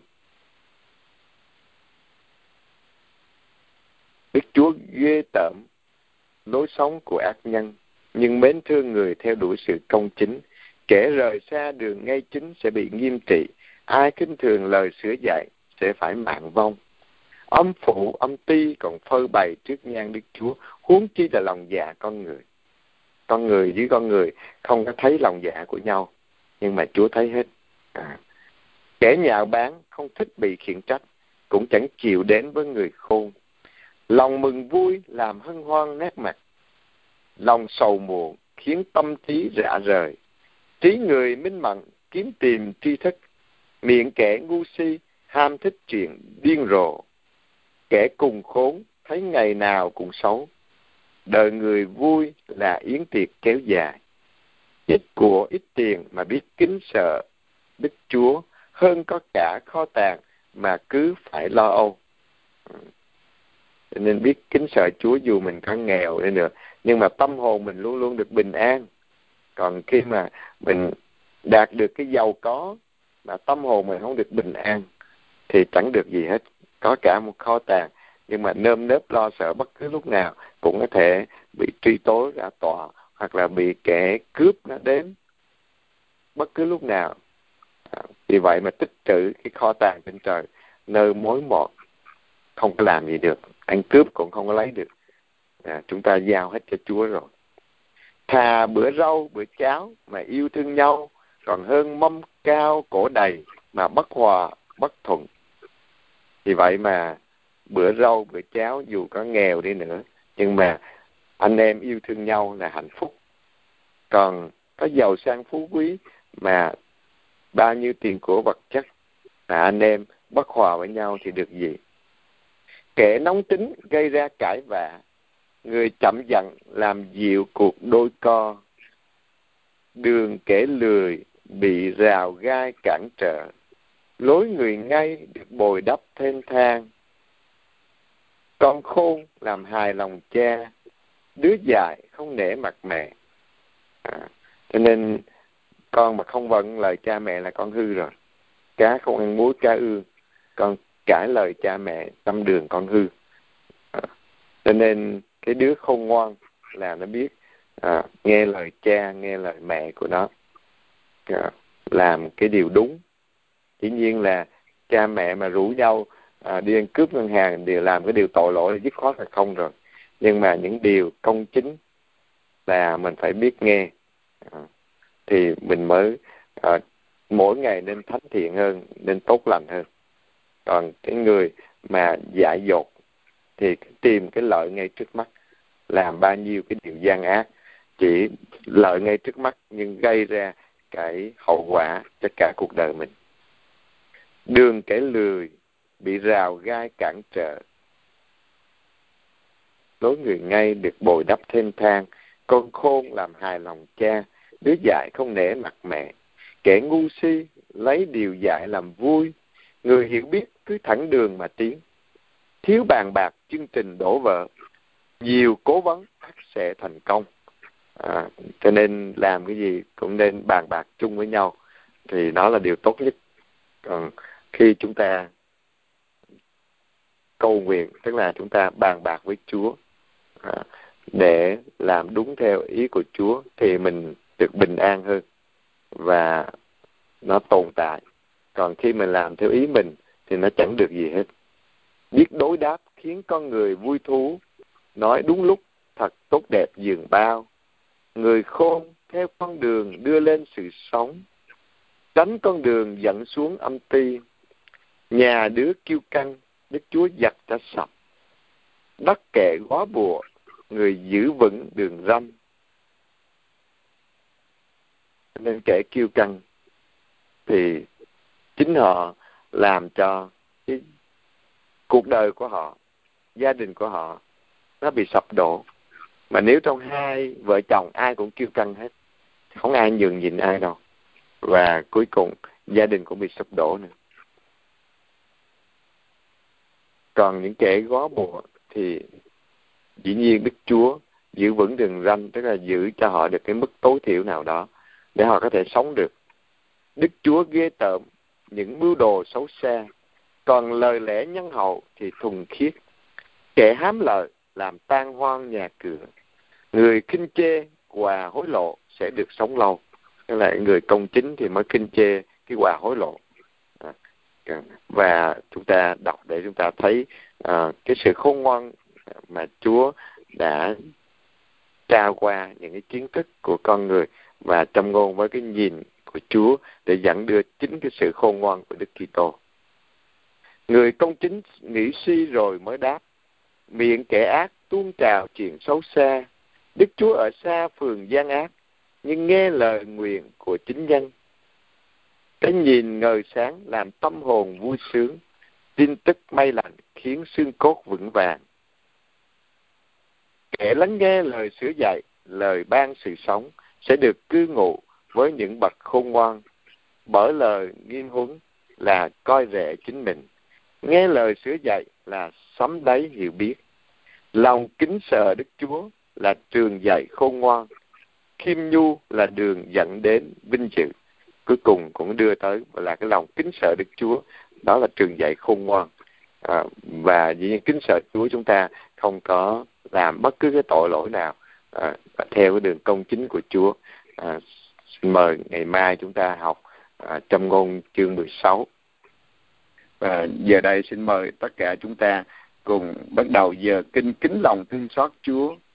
Đức Chúa ghê tởm lối sống của ác nhân, nhưng mến thương người theo đuổi sự công chính. Kẻ rời xa đường ngay chính sẽ bị nghiêm trị, ai khinh thường lời sửa dạy sẽ phải mạng vong. Âm phụ âm ti còn phơi bày trước ngang Đức Chúa, huống chi là lòng dạ con người. Con người với con người không có thấy lòng dạ của nhau, nhưng mà Chúa thấy hết. À. Kẻ nhạo báng không thích bị khiển trách, cũng chẳng chịu đến với người khôn. Lòng mừng vui làm hân hoan nét mặt, lòng sầu muộn khiến tâm trí rã rời. Trí người minh mẫn kiếm tìm tri thức, miệng kẻ ngu si ham thích chuyện điên rồ. Kẻ cùng khốn thấy ngày nào cũng xấu, đời người vui là yến tiệc kéo dài. Ít của ít tiền mà biết kính sợ Đức Chúa, hơn có cả kho tàng mà cứ phải lo âu. Nên biết kính sợ Chúa dù mình có nghèo đi nữa, nhưng mà tâm hồn mình luôn luôn được bình an. Còn khi mà mình đạt được cái giàu có mà tâm hồn mình không được bình an thì chẳng được gì hết. Có cả một kho tàng, nhưng mà nơm nớp lo sợ bất cứ lúc nào cũng có thể bị truy tố ra tòa, hoặc là bị kẻ cướp nó đến bất cứ lúc nào. À, vì vậy mà tích trữ cái kho tàng trên trời, nơi mối mọt không có làm gì được, anh cướp cũng không có lấy được. À, chúng ta giao hết cho Chúa rồi. Thà bữa rau bữa cháo mà yêu thương nhau, còn hơn mâm cao cổ đầy mà bất hòa bất thuận. Vì vậy mà bữa rau bữa cháo dù có nghèo đi nữa, nhưng mà anh em yêu thương nhau là hạnh phúc. Còn có giàu sang phú quý mà bao nhiêu tiền của vật chất mà anh em bất hòa với nhau thì được gì? Kẻ nóng tính gây ra cãi vã, người chậm giận làm dịu cuộc đôi co. Đường kẻ lười bị rào gai cản trở, lối người ngay được bồi đắp thênh thang. Con khôn làm hài lòng cha, đứa dại không nể mặt mẹ. À, cho nên con mà không vâng lời cha mẹ là con hư rồi. Cá không ăn muối cá ương, con cãi lời cha mẹ tâm đường con hư. À, cho nên cái đứa khôn ngoan là nó biết à, nghe lời cha, nghe lời mẹ của nó, à, làm cái điều đúng. Dĩ nhiên là cha mẹ mà rủ nhau à, đi ăn cướp ngân hàng đều làm cái điều tội lỗi là dứt khoát là không rồi. Nhưng mà những điều công chính là mình phải biết nghe, à, thì mình mới à, mỗi ngày nên thánh thiện hơn, nên tốt lành hơn. Còn cái người mà dại dột thì tìm cái lợi ngay trước mắt, làm bao nhiêu cái điều gian ác, chỉ lợi ngay trước mắt nhưng gây ra cái hậu quả cho cả cuộc đời mình. Đường kẻ lười bị rào gai cản trở, lối người ngay được bồi đắp thêm thang. Con khôn làm hài lòng cha, đứa dại không nể mặt mẹ. Kẻ ngu si lấy điều dại làm vui, người hiểu biết cứ thẳng đường mà tiến. Thiếu bàn bạc chương trình đổ vỡ, nhiều cố vấn ắt sẽ thành công. À, cho nên làm cái gì cũng nên bàn bạc chung với nhau thì nó là điều tốt nhất. Còn khi chúng ta cầu nguyện, tức là chúng ta bàn bạc với Chúa à, để làm đúng theo ý của Chúa, thì mình được bình an hơn và nó tồn tại. Còn khi mình làm theo ý mình thì nó chẳng được gì hết. Biết đối đáp khiến con người vui thú, nói đúng lúc thật tốt đẹp dường bao. Người khôn theo con đường đưa lên sự sống, tránh con đường dẫn xuống âm ti. Nhà đứa kiêu căng, Đức Chúa giặt cho sạch. Đất kệ góa bùa, người giữ vững đường ranh. Nên kẻ kiêu căng thì chính họ làm cho cái cuộc đời của họ, gia đình của họ nó bị sập đổ. Mà nếu trong hai vợ chồng ai cũng kiêu căng hết, không ai nhường nhịn ai đâu, và cuối cùng gia đình cũng bị sụp đổ nữa. Còn những kẻ gó bùa thì dĩ nhiên Đức Chúa giữ vững đường ranh, tức là giữ cho họ được cái mức tối thiểu nào đó để họ có thể sống được. Đức Chúa ghê tởm những mưu đồ xấu xa, còn lời lẽ nhân hậu thì thuần khiết. Kẻ hám lợi làm tan hoang nhà cửa, người khinh chê quà hối lộ sẽ được sống lâu. Tức là người công chính thì mới khinh chê cái quà hối lộ. Và chúng ta đọc để chúng ta thấy uh, cái sự khôn ngoan mà Chúa đã trao qua những cái kiến thức của con người, và châm ngôn với cái nhìn của Chúa để dẫn đưa chính cái sự khôn ngoan của Đức Kitô. Người công chính nghĩ suy rồi mới đáp, miệng kẻ ác tuôn trào chuyện xấu xa. Đức Chúa ở xa phường gian ác, nhưng nghe lời nguyện của chính nhân. Cái nhìn ngời sáng làm tâm hồn vui sướng, tin tức may lành khiến xương cốt vững vàng. Kẻ lắng nghe lời sửa dạy, lời ban sự sống sẽ được cư ngụ với những bậc khôn ngoan. Bởi lời nghiêm huấn là coi rẻ chính mình, nghe lời sửa dạy là sắm đáy hiểu biết. Lòng kính sợ Đức Chúa là trường dạy khôn ngoan, khiêm nhu là đường dẫn đến vinh dự. Cuối cùng cũng đưa tới là cái lòng kính sợ Đức Chúa, đó là trường dạy khôn ngoan. À, và dĩ nhiên kính sợ Chúa, chúng ta không có làm bất cứ cái tội lỗi nào, à, theo cái đường công chính của Chúa. À, xin mời ngày mai chúng ta học à, Châm ngôn chương mười sáu. Và giờ đây xin mời tất cả chúng ta cùng bắt đầu giờ kinh kính lòng thương xót Chúa